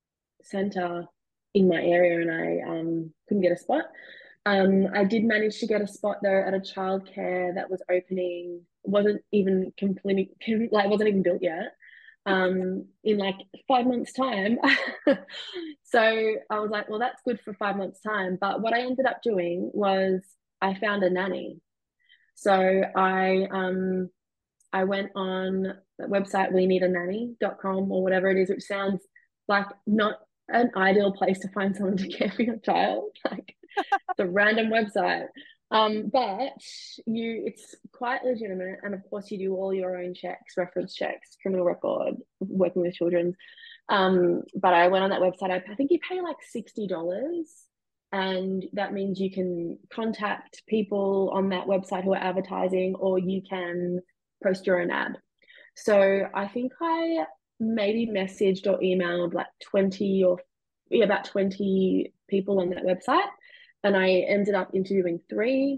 center in my area and I um, couldn't get a spot. Um, I did manage to get a spot though at a childcare that was opening, wasn't even completely, like wasn't even built yet, um, in like five months time. So I was like, well, that's good for five months time. But what I ended up doing was I found a nanny. So I um I went on the website we need a nanny dot com or whatever it is, which sounds like not an ideal place to find someone to care for your child. Like it's a random website. Um, but you it's quite legitimate, and of course you do all your own checks, reference checks, criminal record, working with children. Um, but I went on that website. I, I think you pay like sixty dollars. And that means you can contact people on that website who are advertising, or you can post your own ad. So I think I maybe messaged or emailed like twenty or yeah, about twenty people on that website. And I ended up interviewing three.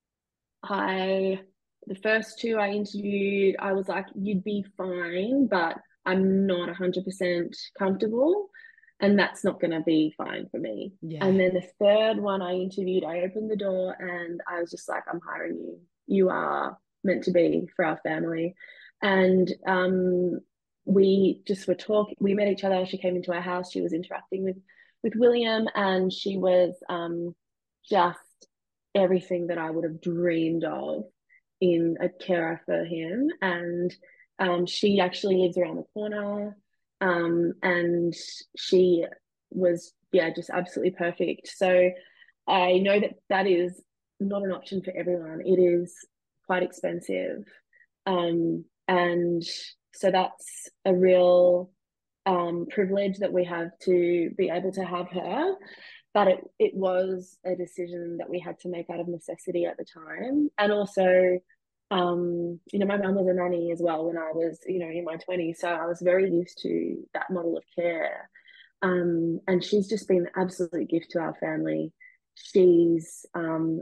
I, the first two I interviewed, I was like, you'd be fine, but I'm not one hundred percent comfortable. And that's not going to be fine for me. Yeah. And then the third one I interviewed, I opened the door and I was just like, I'm hiring you. You are meant to be for our family. And um, we just were talking, we met each other. She came into our house. She was interacting with, with William, and she was um, just everything that I would have dreamed of in a carer for him. And um, she actually lives around the corner. Um, and she was, yeah, just absolutely perfect. So I know that that is not an option for everyone. It is quite expensive. Um, and so that's a real um, privilege that we have to be able to have her. But it, it was a decision that we had to make out of necessity at the time. And also, um, you know, my mum was a nanny as well when I was, you know, in my twenties. So I was very used to that model of care. Um, and she's just been an absolute gift to our family. She's um,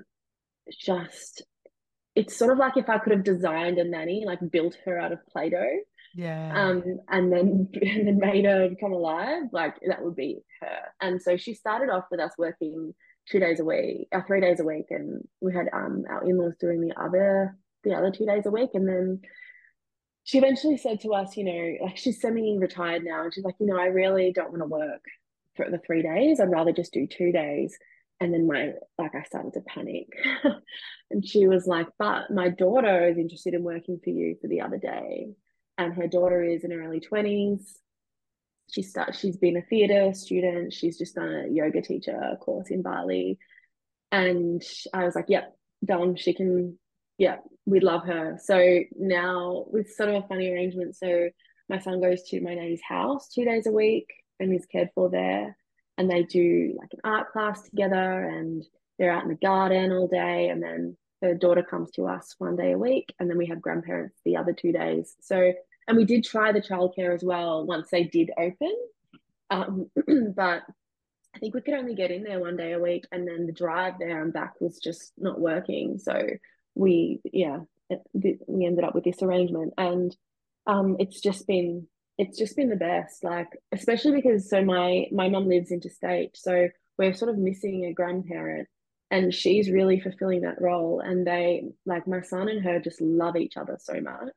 just, it's sort of like if I could have designed a nanny, like built her out of Play-Doh.
Yeah.
Um, and then and then made her come alive, like that would be her. And so she started off with us working two days a week, uh, three days a week, and we had um our in-laws doing the other the other two days a week. And then she eventually said to us, you know, like she's semi-retired now, and she's like, you know, I really don't want to work for the three days. I'd rather just do two days. And then my like I started to panic. And she was like, but my daughter is interested in working for you for the other day. And her daughter is in her early twenties. She start, she's been a theatre student. She's just done a yoga teacher course in Bali. And I was like, yep, done. She can, yeah, we love her. So now with sort of a funny arrangement. So my son goes to my nanny's house two days a week and is cared for there. And they do like an art class together, and they're out in the garden all day. And then her daughter comes to us one day a week, and then we have grandparents the other two days. So, and we did try the childcare as well once they did open. Um, but I think we could only get in there one day a week, and then the drive there and back was just not working. So we yeah it, we ended up with this arrangement, and um it's just been it's just been the best, like especially because so my my mum lives interstate, so we're sort of missing a grandparent, and she's really fulfilling that role, and they like my son and her just love each other so much,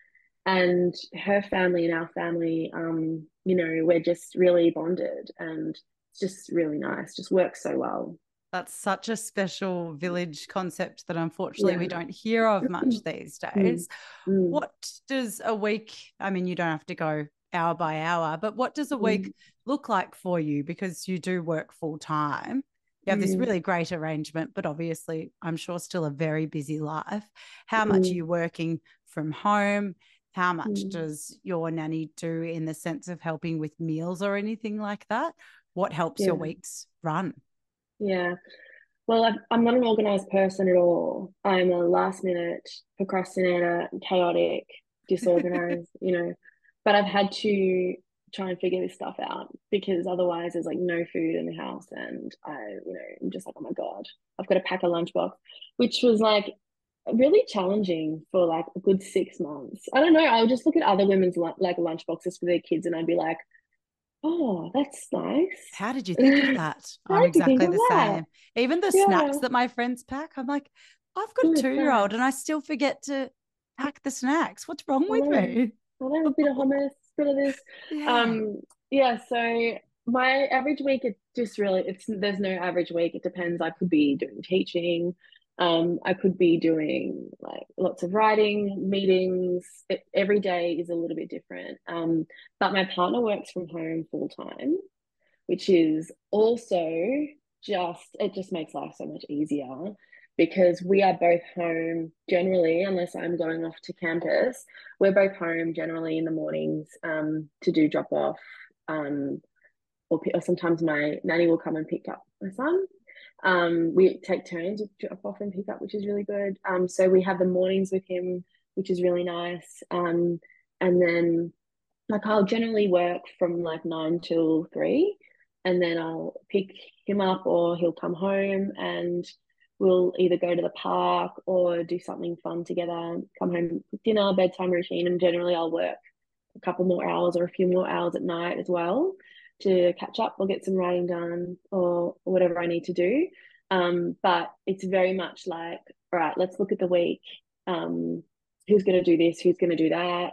and her family and our family, um you know, we're just really bonded, and it's just really nice, just works so well.
That's such a special village concept that unfortunately we
Yeah.
don't hear of much these
Mm,
days.
mm,
What does a week, I mean, you don't have to go hour by hour, but what does a week
mm,
look like for you? Because you do work full time. You have this
mm,
really great arrangement, but obviously, I'm sure still a very busy life. How much are
mm,
you working from home? How much
mm.
does your nanny do in the sense of helping with meals or anything like that? What helps your
Yeah,
weeks run?
yeah. Well, I've, I'm not an organized person at all. I'm a last minute procrastinator, chaotic, disorganized, you know, but I've had to try and figure this stuff out because otherwise there's like no food in the house. And I, you know, I'm just like, oh my God, I've got to pack a lunchbox, which was like really challenging for like a good six months. I don't know. I would just look at other women's like lunchboxes for their kids and I'd be like, oh, that's nice.
How did you think of that?
How
I'm
did you think
exactly
of
the
that?
same. Even the snacks
Yeah.
that my friends pack, I'm like, I've got a
Good,
two year old and
thanks.
I still forget to pack the snacks. What's wrong
I
with
know.
me?
I know, a bit of hummus, bit of this.
Yeah.
Um, yeah, so my average week, it just really, it's there's no average week. It depends. I could be doing teaching. Um, I could be doing like lots of writing, meetings. It, every day is a little bit different. Um, but my partner works from home full time, which is also just, it just makes life so much easier because we are both home generally, unless I'm going off to campus, we're both home generally in the mornings um, to do drop off. Um, or, or sometimes my nanny will come and pick up my son. Um, we take turns to drop off and pick up, which is really good. Um, so we have the mornings with him, which is really nice. Um, and then like I'll generally work from like nine till three, and then I'll pick him up or he'll come home and we'll either go to the park or do something fun together, come home, dinner, bedtime routine, and generally I'll work a couple more hours or a few more hours at night as well to catch up or get some writing done or, or whatever I need to do. Um, but it's very much like, all right, let's look at the week. Um, who's going to do this? Who's going to do that?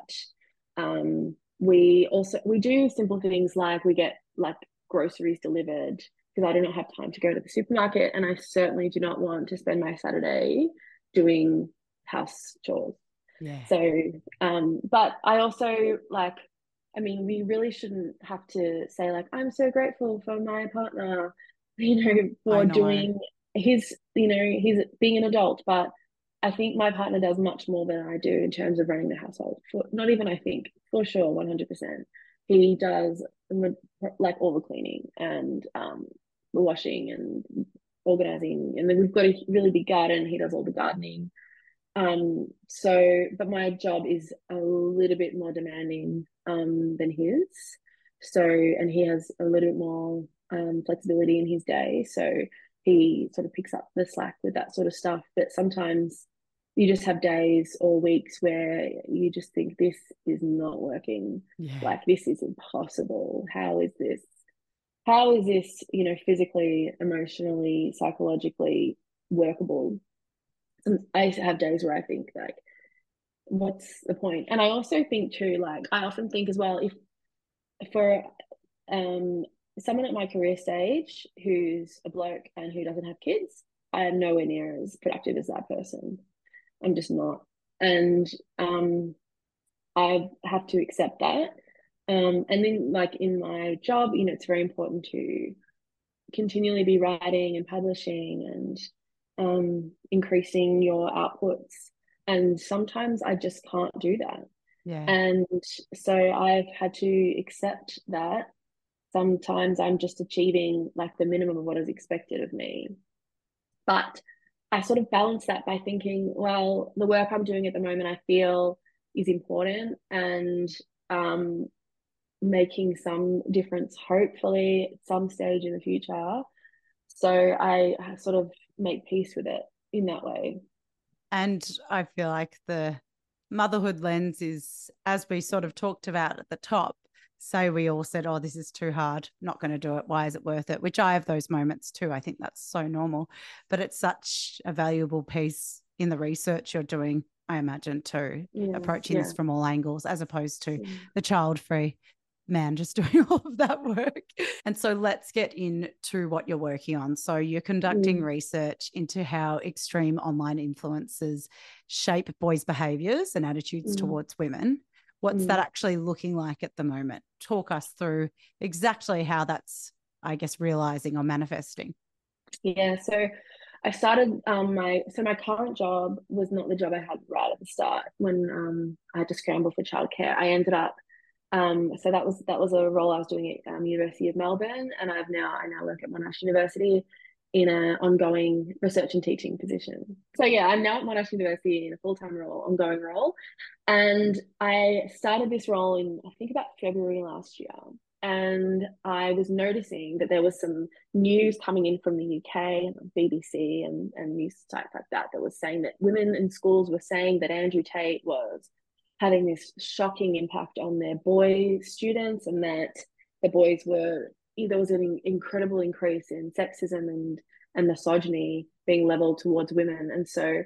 Um, we also we do simple things like we get like groceries delivered because I do not have time to go to the supermarket, and I certainly do not want to spend my Saturday doing house chores.
Yeah.
So, um, but I also like, I mean, we really shouldn't have to say like, I'm so grateful for my partner, you know,
I
for
know.
doing his, you know, he's being an adult, but I think my partner does much more than I do in terms of running the household. For not even I think, for sure, one hundred percent. He does like all the cleaning and um, the washing and organizing, and then we've got a really big garden. He does all the gardening. Um, so, but my job is a little bit more demanding um, than his. So, and he has a little bit more um, flexibility in his day. So he sort of picks up the slack with that sort of stuff. But sometimes you just have days or weeks where you just think this is not working.
Yeah.
Like this is impossible. How is this? How is this, you know, physically, emotionally, psychologically workable? I used to have days where I think like, what's the point? And I also think too, like I often think as well, if for um someone at my career stage who's a bloke and who doesn't have kids, I am nowhere near as productive as that person. I'm just not. And um I have to accept that. Um and then like in my job, you know, it's very important to continually be writing and publishing and um, increasing your outputs. And sometimes I just can't do that.
Yeah.
And so I've had to accept that sometimes I'm just achieving like the minimum of what is expected of me. But I sort of balance that by thinking, well, the work I'm doing at the moment, I feel is important and um, making some difference, hopefully, at some stage in the future. So I sort of make peace with it in that way.
And I feel like the motherhood lens is, as we sort of talked about at the top, say we all said, oh, this is too hard, not going to do it. Why is it worth it? Which I have those moments too. I think that's so normal. But it's such a valuable piece in the research you're doing, I imagine, too,
Yeah,
approaching
yeah.
this from all angles as opposed to
Mm.
the child-free man just doing all of that work. And so let's get into what you're working on. So you're conducting
Mm.
research into how extreme online influences shape boys' behaviours and attitudes
Mm.
towards women. What's
Mm.
that actually looking like at the moment? Talk us through exactly how that's, I guess, realising or manifesting.
Yeah, so I started um my so my current job was not the job I had right at the start when um I had to scramble for childcare. I ended up um so that was that was a role I was doing at um, University of Melbourne, and I've now I now work at Monash University in an ongoing research and teaching position. So yeah, I'm now at Monash University in a full-time role, ongoing role. And I started this role in I think about February last year. And I was noticing that there was some news coming in from the U K and B B C and, and news sites like that that was saying that women in schools were saying that Andrew Tate was having this shocking impact on their boy students, and that the boys were there was an incredible increase in sexism and and misogyny being leveled towards women. And so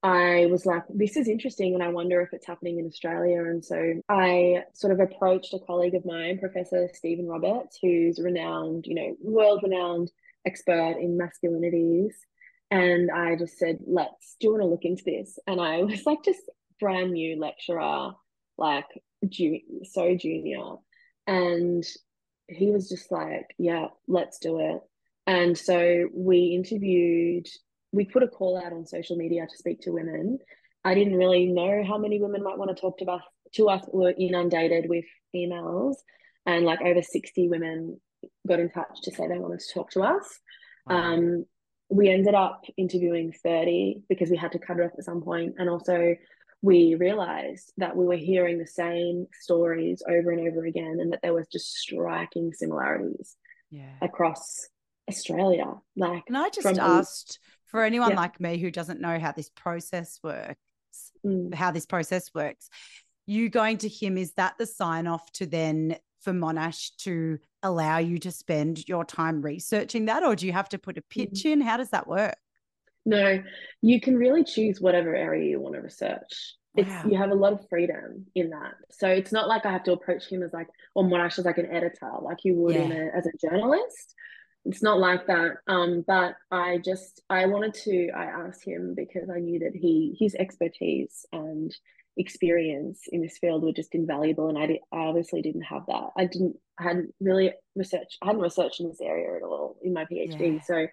I was like, this is interesting, and I wonder if it's happening in Australia. And so I sort of approached a colleague of mine, Professor Stephen Roberts, who's renowned, you know, world-renowned expert in masculinities. And I just said, let's, do you want to look into this? And I was like, just brand new lecturer, like ju- so junior. And he was just like, yeah, let's do it. And so we interviewed we put a call out on social media to speak to women. I didn't really know how many women might want to talk to us. To us, we were inundated with emails, and like over sixty women got in touch to say they wanted to talk to us.
Wow.
Um, we ended up interviewing thirty because we had to cut it off at some point, and also we realized that we were hearing the same stories over and over again, and that there was just striking similarities
Yeah.
across Australia. Like,
and I just
from
asked for anyone
yeah.
like me who doesn't know how this process works,
Mm.
how this process works, you going to him, is that the sign off to then for Monash to allow you to spend your time researching that, or do you have to put a pitch
Mm.
in? How does that work?
No, you can really choose whatever area you want to research. It's
Wow.
you have a lot of freedom in that. So it's not like I have to approach him as like, or Monash as like an editor, like you would
Yeah.
in a as a journalist. It's not like that. Um, but I just I wanted to I asked him because I knew that he his expertise and experience in this field were just invaluable, and I, did, I obviously didn't have that. I didn't I hadn't really researched I hadn't researched in this area at all in my PhD.
Yeah.
So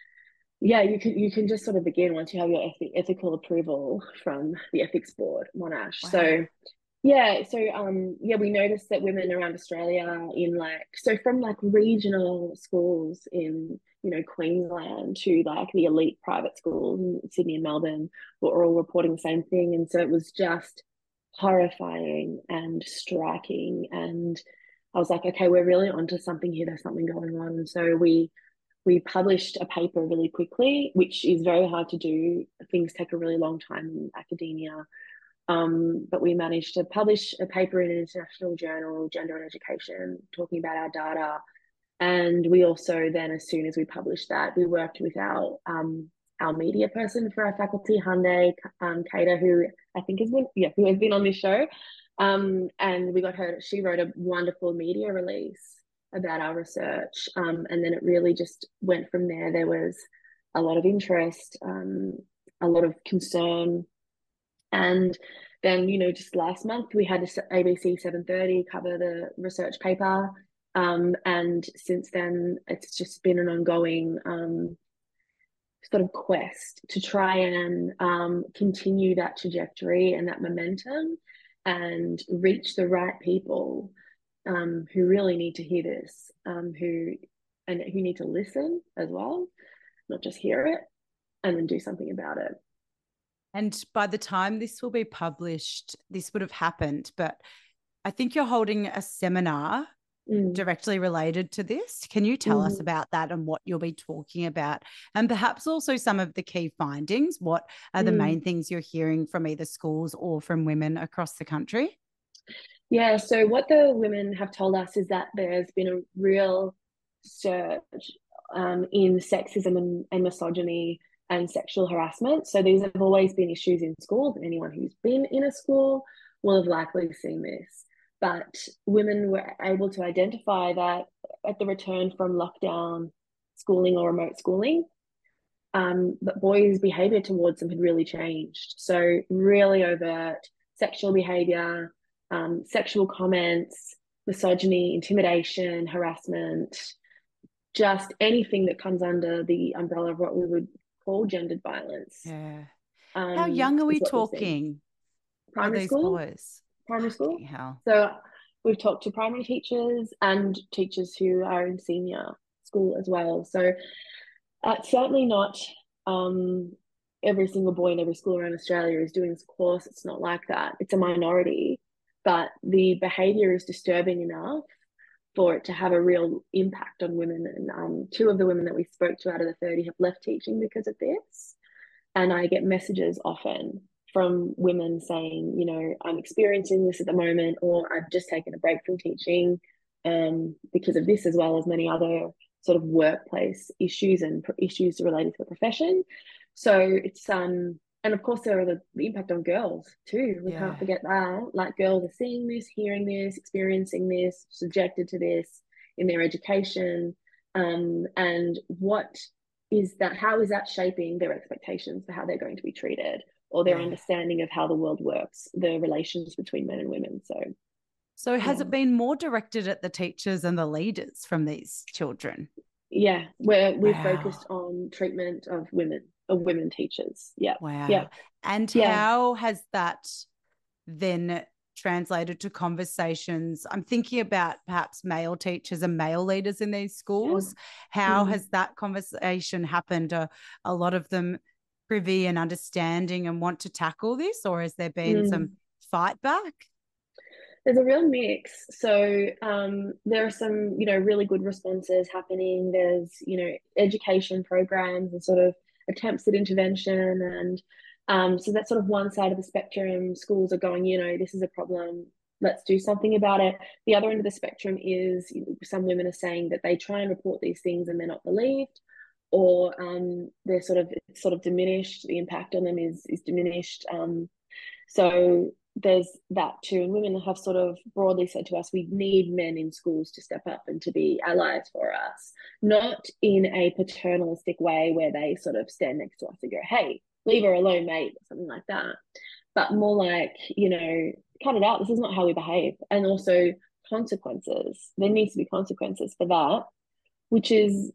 yeah, you can you can just sort of begin once you have your eth- ethical approval from the ethics board, Monash.
Wow.
So yeah, so um yeah, we noticed that women around Australia in like so from like regional schools in you know Queensland to like the elite private schools in Sydney and Melbourne were all reporting the same thing, and so it was just horrifying and striking. And I was like, okay, we're really onto something here. There's something going on, and so we we published a paper really quickly, which is very hard to do. Things take a really long time in academia. Um, but we managed to publish a paper in an international journal, Gender and Education, talking about our data. And we also then, as soon as we published that, we worked with our um, our media person for our faculty, Hande um, Kader, who I think has been yeah, who has been on this show. Um, and we got her. She wrote a wonderful media release about our research, um, and then it really just went from there. There was a lot of interest, um, a lot of concern. And then, you know, just last month we had A B C seven thirty cover the research paper. Um, and since then, it's just been an ongoing um, sort of quest to try and um, continue that trajectory and that momentum and reach the right people um, who really need to hear this, um, who and who need to listen as well, not just hear it and then do something about it.
And by the time this will be published, this would have happened. But I think you're holding a seminar
Mm.
directly related to this. Can you tell
Mm-hmm.
us about that and what you'll be talking about? And perhaps also some of the key findings. What are the
Mm.
main things you're hearing from either schools or from women across the country?
Yeah, so what the women have told us is that there's been a real surge um, in sexism and, and misogyny and sexual harassment. So these have always been issues in schools, and anyone who's been in a school will have likely seen this. But women were able to identify that at the return from lockdown schooling or remote schooling, um, that boys' behavior towards them had really changed. So really overt sexual behavior, um, sexual comments, misogyny, intimidation, harassment, just anything that comes under the umbrella of what we would call gendered violence.
Yeah.
Um,
How young are we
is what we've seen.
talking? Are
Primary
these
school,
boys?
primary school.
Fucking hell.
So we've talked to primary teachers and teachers who are in senior school as well. So uh, certainly not um, every single boy in every school around Australia is doing this course. It's not like that. It's a minority, but the behaviour is disturbing enough for it to have a real impact on women. And um, two of the women that we spoke to out of the thirty have left teaching because of this. And I get messages often from women saying, you know, I'm experiencing this at the moment, or I've just taken a break from teaching um, because of this, as well as many other sort of workplace issues and issues related to the profession. So it's um and of course there are the, the impact on girls too. We yeah. can't forget that. Like girls are seeing this, hearing this, experiencing this, subjected to this in their education. Um, and what is that? How is that shaping their expectations for how they're going to be treated, or their yeah. understanding of how the world works, the relations between men and women? So,
so has yeah. it been more directed at the teachers and the leaders from these children?
Yeah, where we've
wow.
focused on treatment of women, of women teachers. Yeah.
Wow.
Yeah.
And
yeah.
how has that then translated to conversations? I'm thinking about perhaps male teachers and male leaders in these schools. Yeah. How mm. has that conversation happened? Are a lot of them privy and understanding and want to tackle this, or has there been mm. some fight back?
There's a real mix. So um, there are some, you know, really good responses happening. There's, you know, education programs and sort of attempts at intervention. And um, so that's sort of one side of the spectrum. Schools are going, you know, this is a problem. Let's do something about it. The other end of the spectrum is, you know, some women are saying that they try and report these things and they're not believed, or um, they're sort of sort of diminished. The impact on them is is diminished. Um, so there's that too. And women have sort of broadly said to us, we need men in schools to step up and to be allies for us, not in a paternalistic way where they sort of stand next to us and go, hey, leave her alone, mate, or something like that. But more like, you know, cut it out. This is not how we behave. And also consequences. There needs to be consequences for that, which is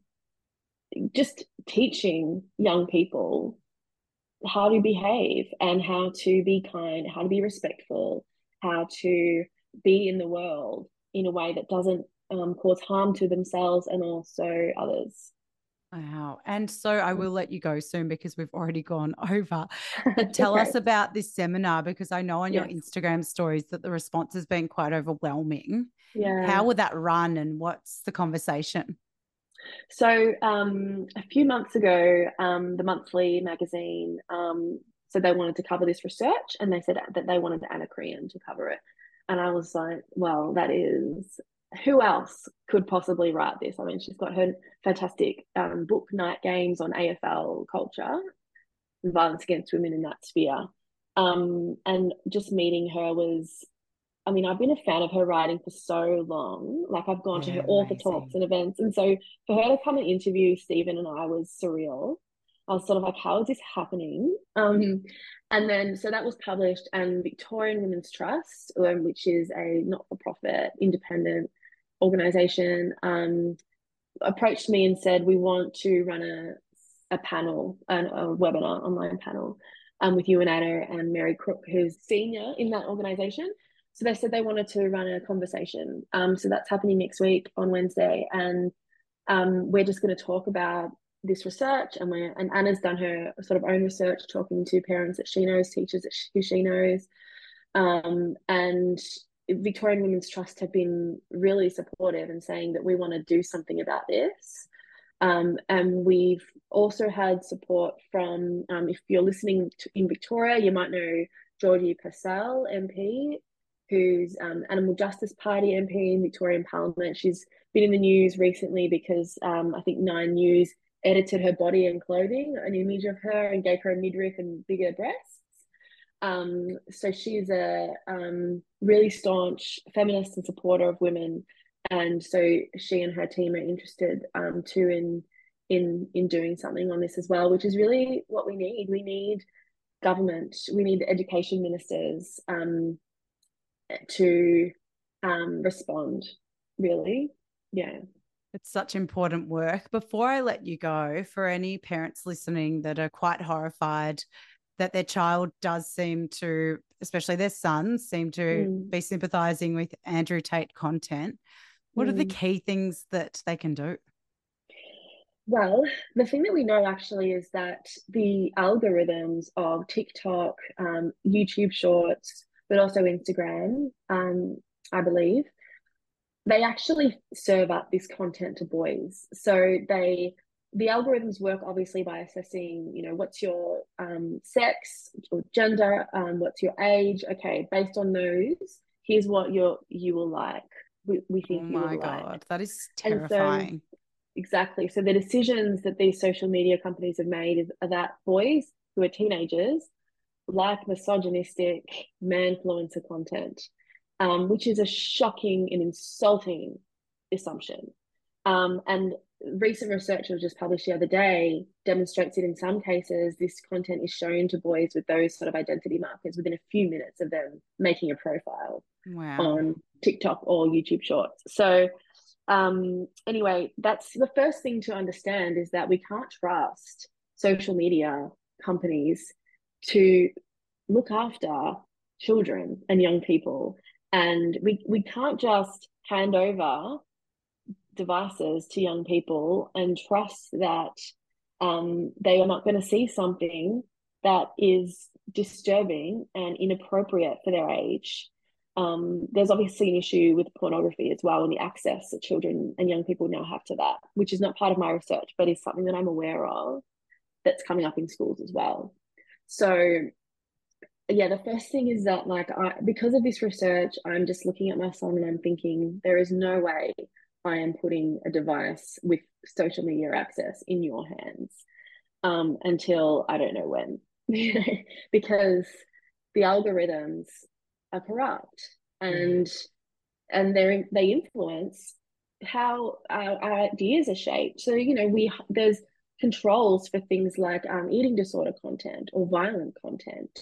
just teaching young people how to behave and how to be kind, how to be respectful, how to be in the world in a way that doesn't um, cause harm to themselves and also others.
Wow. And so I will let you go soon because we've already gone over. But tell okay. us about this seminar, because I know on yes. your Instagram stories that the response has been quite overwhelming.
Yeah.
How will that run and what's the conversation?
So um, a few months ago, um, the Monthly magazine um, said they wanted to cover this research, and they said that they wanted Anna Crean to cover it. And I was like, well, that is, who else could possibly write this? I mean, she's got her fantastic um, book, Night Games, on A F L culture and violence against women in that sphere. Um, and just meeting her was, I mean, I've been a fan of her writing for so long. Like, I've gone yeah, to her author talks and events. And so for her to come and interview Stephen and I was surreal. I was sort of like, how is this happening? Um, and then, so that was published, and Victorian Women's Trust, um, which is a not-for-profit independent organisation, um, approached me and said, we want to run a, a panel, an, a webinar, online panel um, with you and Anna and Mary Crook, who's senior in that organisation. So they said they wanted to run a conversation. Um, so that's happening next week on Wednesday. And um, we're just going to talk about this research. And, we're, and Anna's done her sort of own research, talking to parents that she knows, teachers that she, who she knows. Um, and Victorian Women's Trust have been really supportive and saying that we want to do something about this. Um, and we've also had support from, um, if you're listening to, in Victoria, you might know Georgie Purcell M P, who's um, Animal Justice Party M P in Victorian Parliament. She's been in the news recently because um, I think Nine News edited her body and clothing, an image of her, and gave her a midriff and bigger breasts. Um, so she's a um, really staunch feminist and supporter of women, and so she and her team are interested um, too in in in doing something on this as well, which is really what we need. We need government, we need education ministers um, to um, respond. Really, yeah.
It's such important work. Before I let you go, for any parents listening that are quite horrified that their child does seem to, especially their sons, seem to
Mm.
be sympathising with Andrew Tate content, what mm. are the key things that they can do?
Well, the thing that we know actually is that the algorithms of TikTok, um, YouTube Shorts, but also Instagram, um, I believe, they actually serve up this content to boys. So they the algorithms work obviously by assessing, you know, what's your um, sex or gender, um, what's your age. Okay, based on those, here's what you're you will like. We, we think
oh
you will
my God,
like.
that is terrifying.
And so, exactly. So the decisions that these social media companies have made is are that boys who are teenagers like misogynistic manfluencer content, um, which is a shocking and insulting assumption. Um, and recent research that was just published the other day demonstrates that in some cases, this content is shown to boys with those sort of identity markers within a few minutes of them making a profile
wow.
on TikTok or YouTube Shorts. So um, anyway, that's the first thing to understand, is that we can't trust social media companies to look after children and young people. And we, we can't just hand over devices to young people and trust that um, they are not going to see something that is disturbing and inappropriate for their age. Um, there's obviously an issue with pornography as well, and the access that children and young people now have to that, which is not part of my research, but is something that I'm aware of that's coming up in schools as well. So yeah, the first thing is that, like, I, because of this research, I'm just looking at my son and I'm thinking, there is no way I am putting a device with social media access in your hands um, until I don't know when, because the algorithms are corrupt and mm. and they they influence how our, our ideas are shaped. So you know, we there's controls for things like um, eating disorder content or violent content.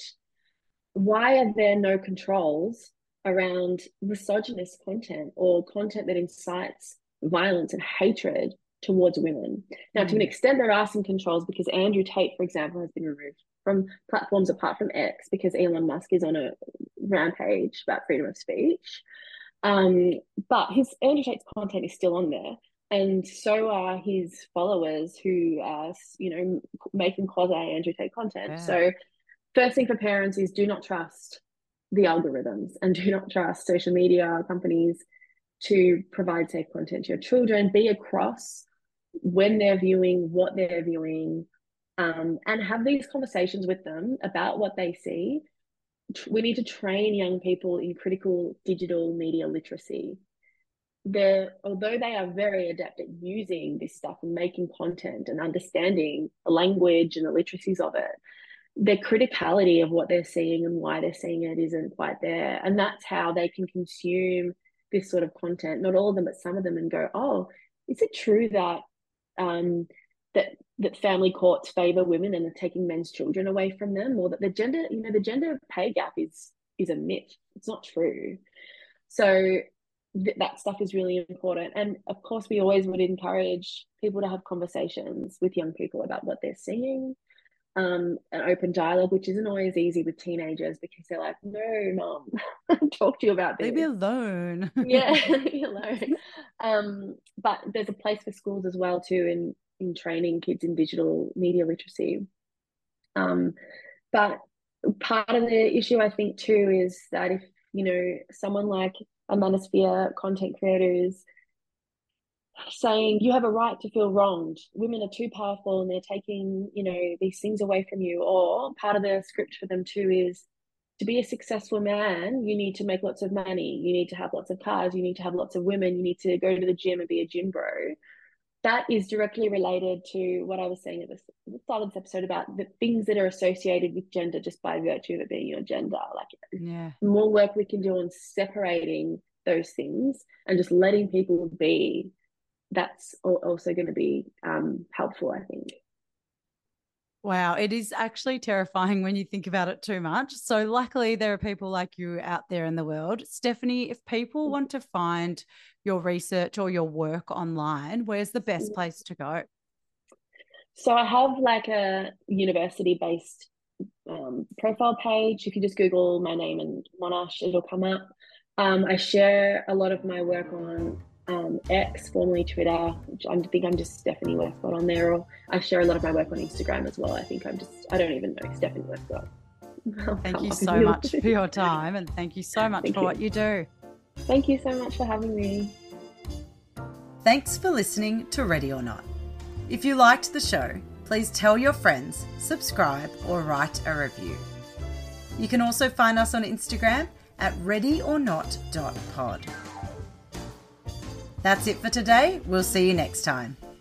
Why are there no controls around misogynist content or content that incites violence and hatred towards women? Now, mm. to an extent, there are some controls because Andrew Tate, for example, has been removed from platforms apart from X because Elon Musk is on a rampage about freedom of speech. Um, but his Andrew Tate's content is still on there. And so are his followers who are, you know, making quasi Andrew Tate content. Yeah. So first thing for parents is do not trust the algorithms and do not trust social media companies to provide safe content to your children. Be across when they're viewing, what they're viewing, um, and have these conversations with them about what they see. We need to train young people in critical digital media literacy. They're, although they are very adept at using this stuff and making content and understanding the language and the literacies of it, their criticality of what they're seeing and why they're seeing it isn't quite there. And that's how they can consume this sort of content, not all of them, but some of them, and go, oh, is it true that um, that that family courts favor women and are taking men's children away from them, or that the gender, you know, the gender pay gap is is a myth. It's not true. So th- that stuff is really important. And of course, we always would encourage people to have conversations with young people about what they're seeing. Um, an open dialogue, which isn't always easy with teenagers because they're like, no, mom, talk to you about this.
Leave me alone.
Yeah, leave me alone. Um, but there's a place for schools as well too in in training kids in digital media literacy. Um, but part of the issue, I think, too, is that if you know, someone like a Manosphere content creators saying you have a right to feel wronged. Women are too powerful and they're taking, you know, these things away from you. Or part of the script for them too is to be a successful man, you need to make lots of money. You need to have lots of cars. You need to have lots of women. You need to go to the gym and be a gym bro. That is directly related to what I was saying at the start of this episode about the things that are associated with gender just by virtue of it being your gender. Like,
yeah,
more work we can do on separating those things and just letting people be. That's also going to be um, helpful, I think.
Wow, it is actually terrifying when you think about it too much. So luckily there are people like you out there in the world. Stephanie, if people want to find your research or your work online, where's the best place to go?
So I have like a university-based um, profile page. You can just Google my name and Monash, it'll come up. Um, I share a lot of my work on um, X, formerly Twitter, which I think I'm just Stephanie Westcott on there, or I share a lot of my work on Instagram as well. I think I'm just, I don't even know, Stephanie Westcott.
Thank you so much for your time, and thank you so much
thank
for
you.
what you do.
Thank you so much for having me.
Thanks for listening to Ready or Not. If you liked the show, please tell your friends, subscribe, or write a review. You can also find us on Instagram at ready or not dot pod. That's it for today. We'll see you next time.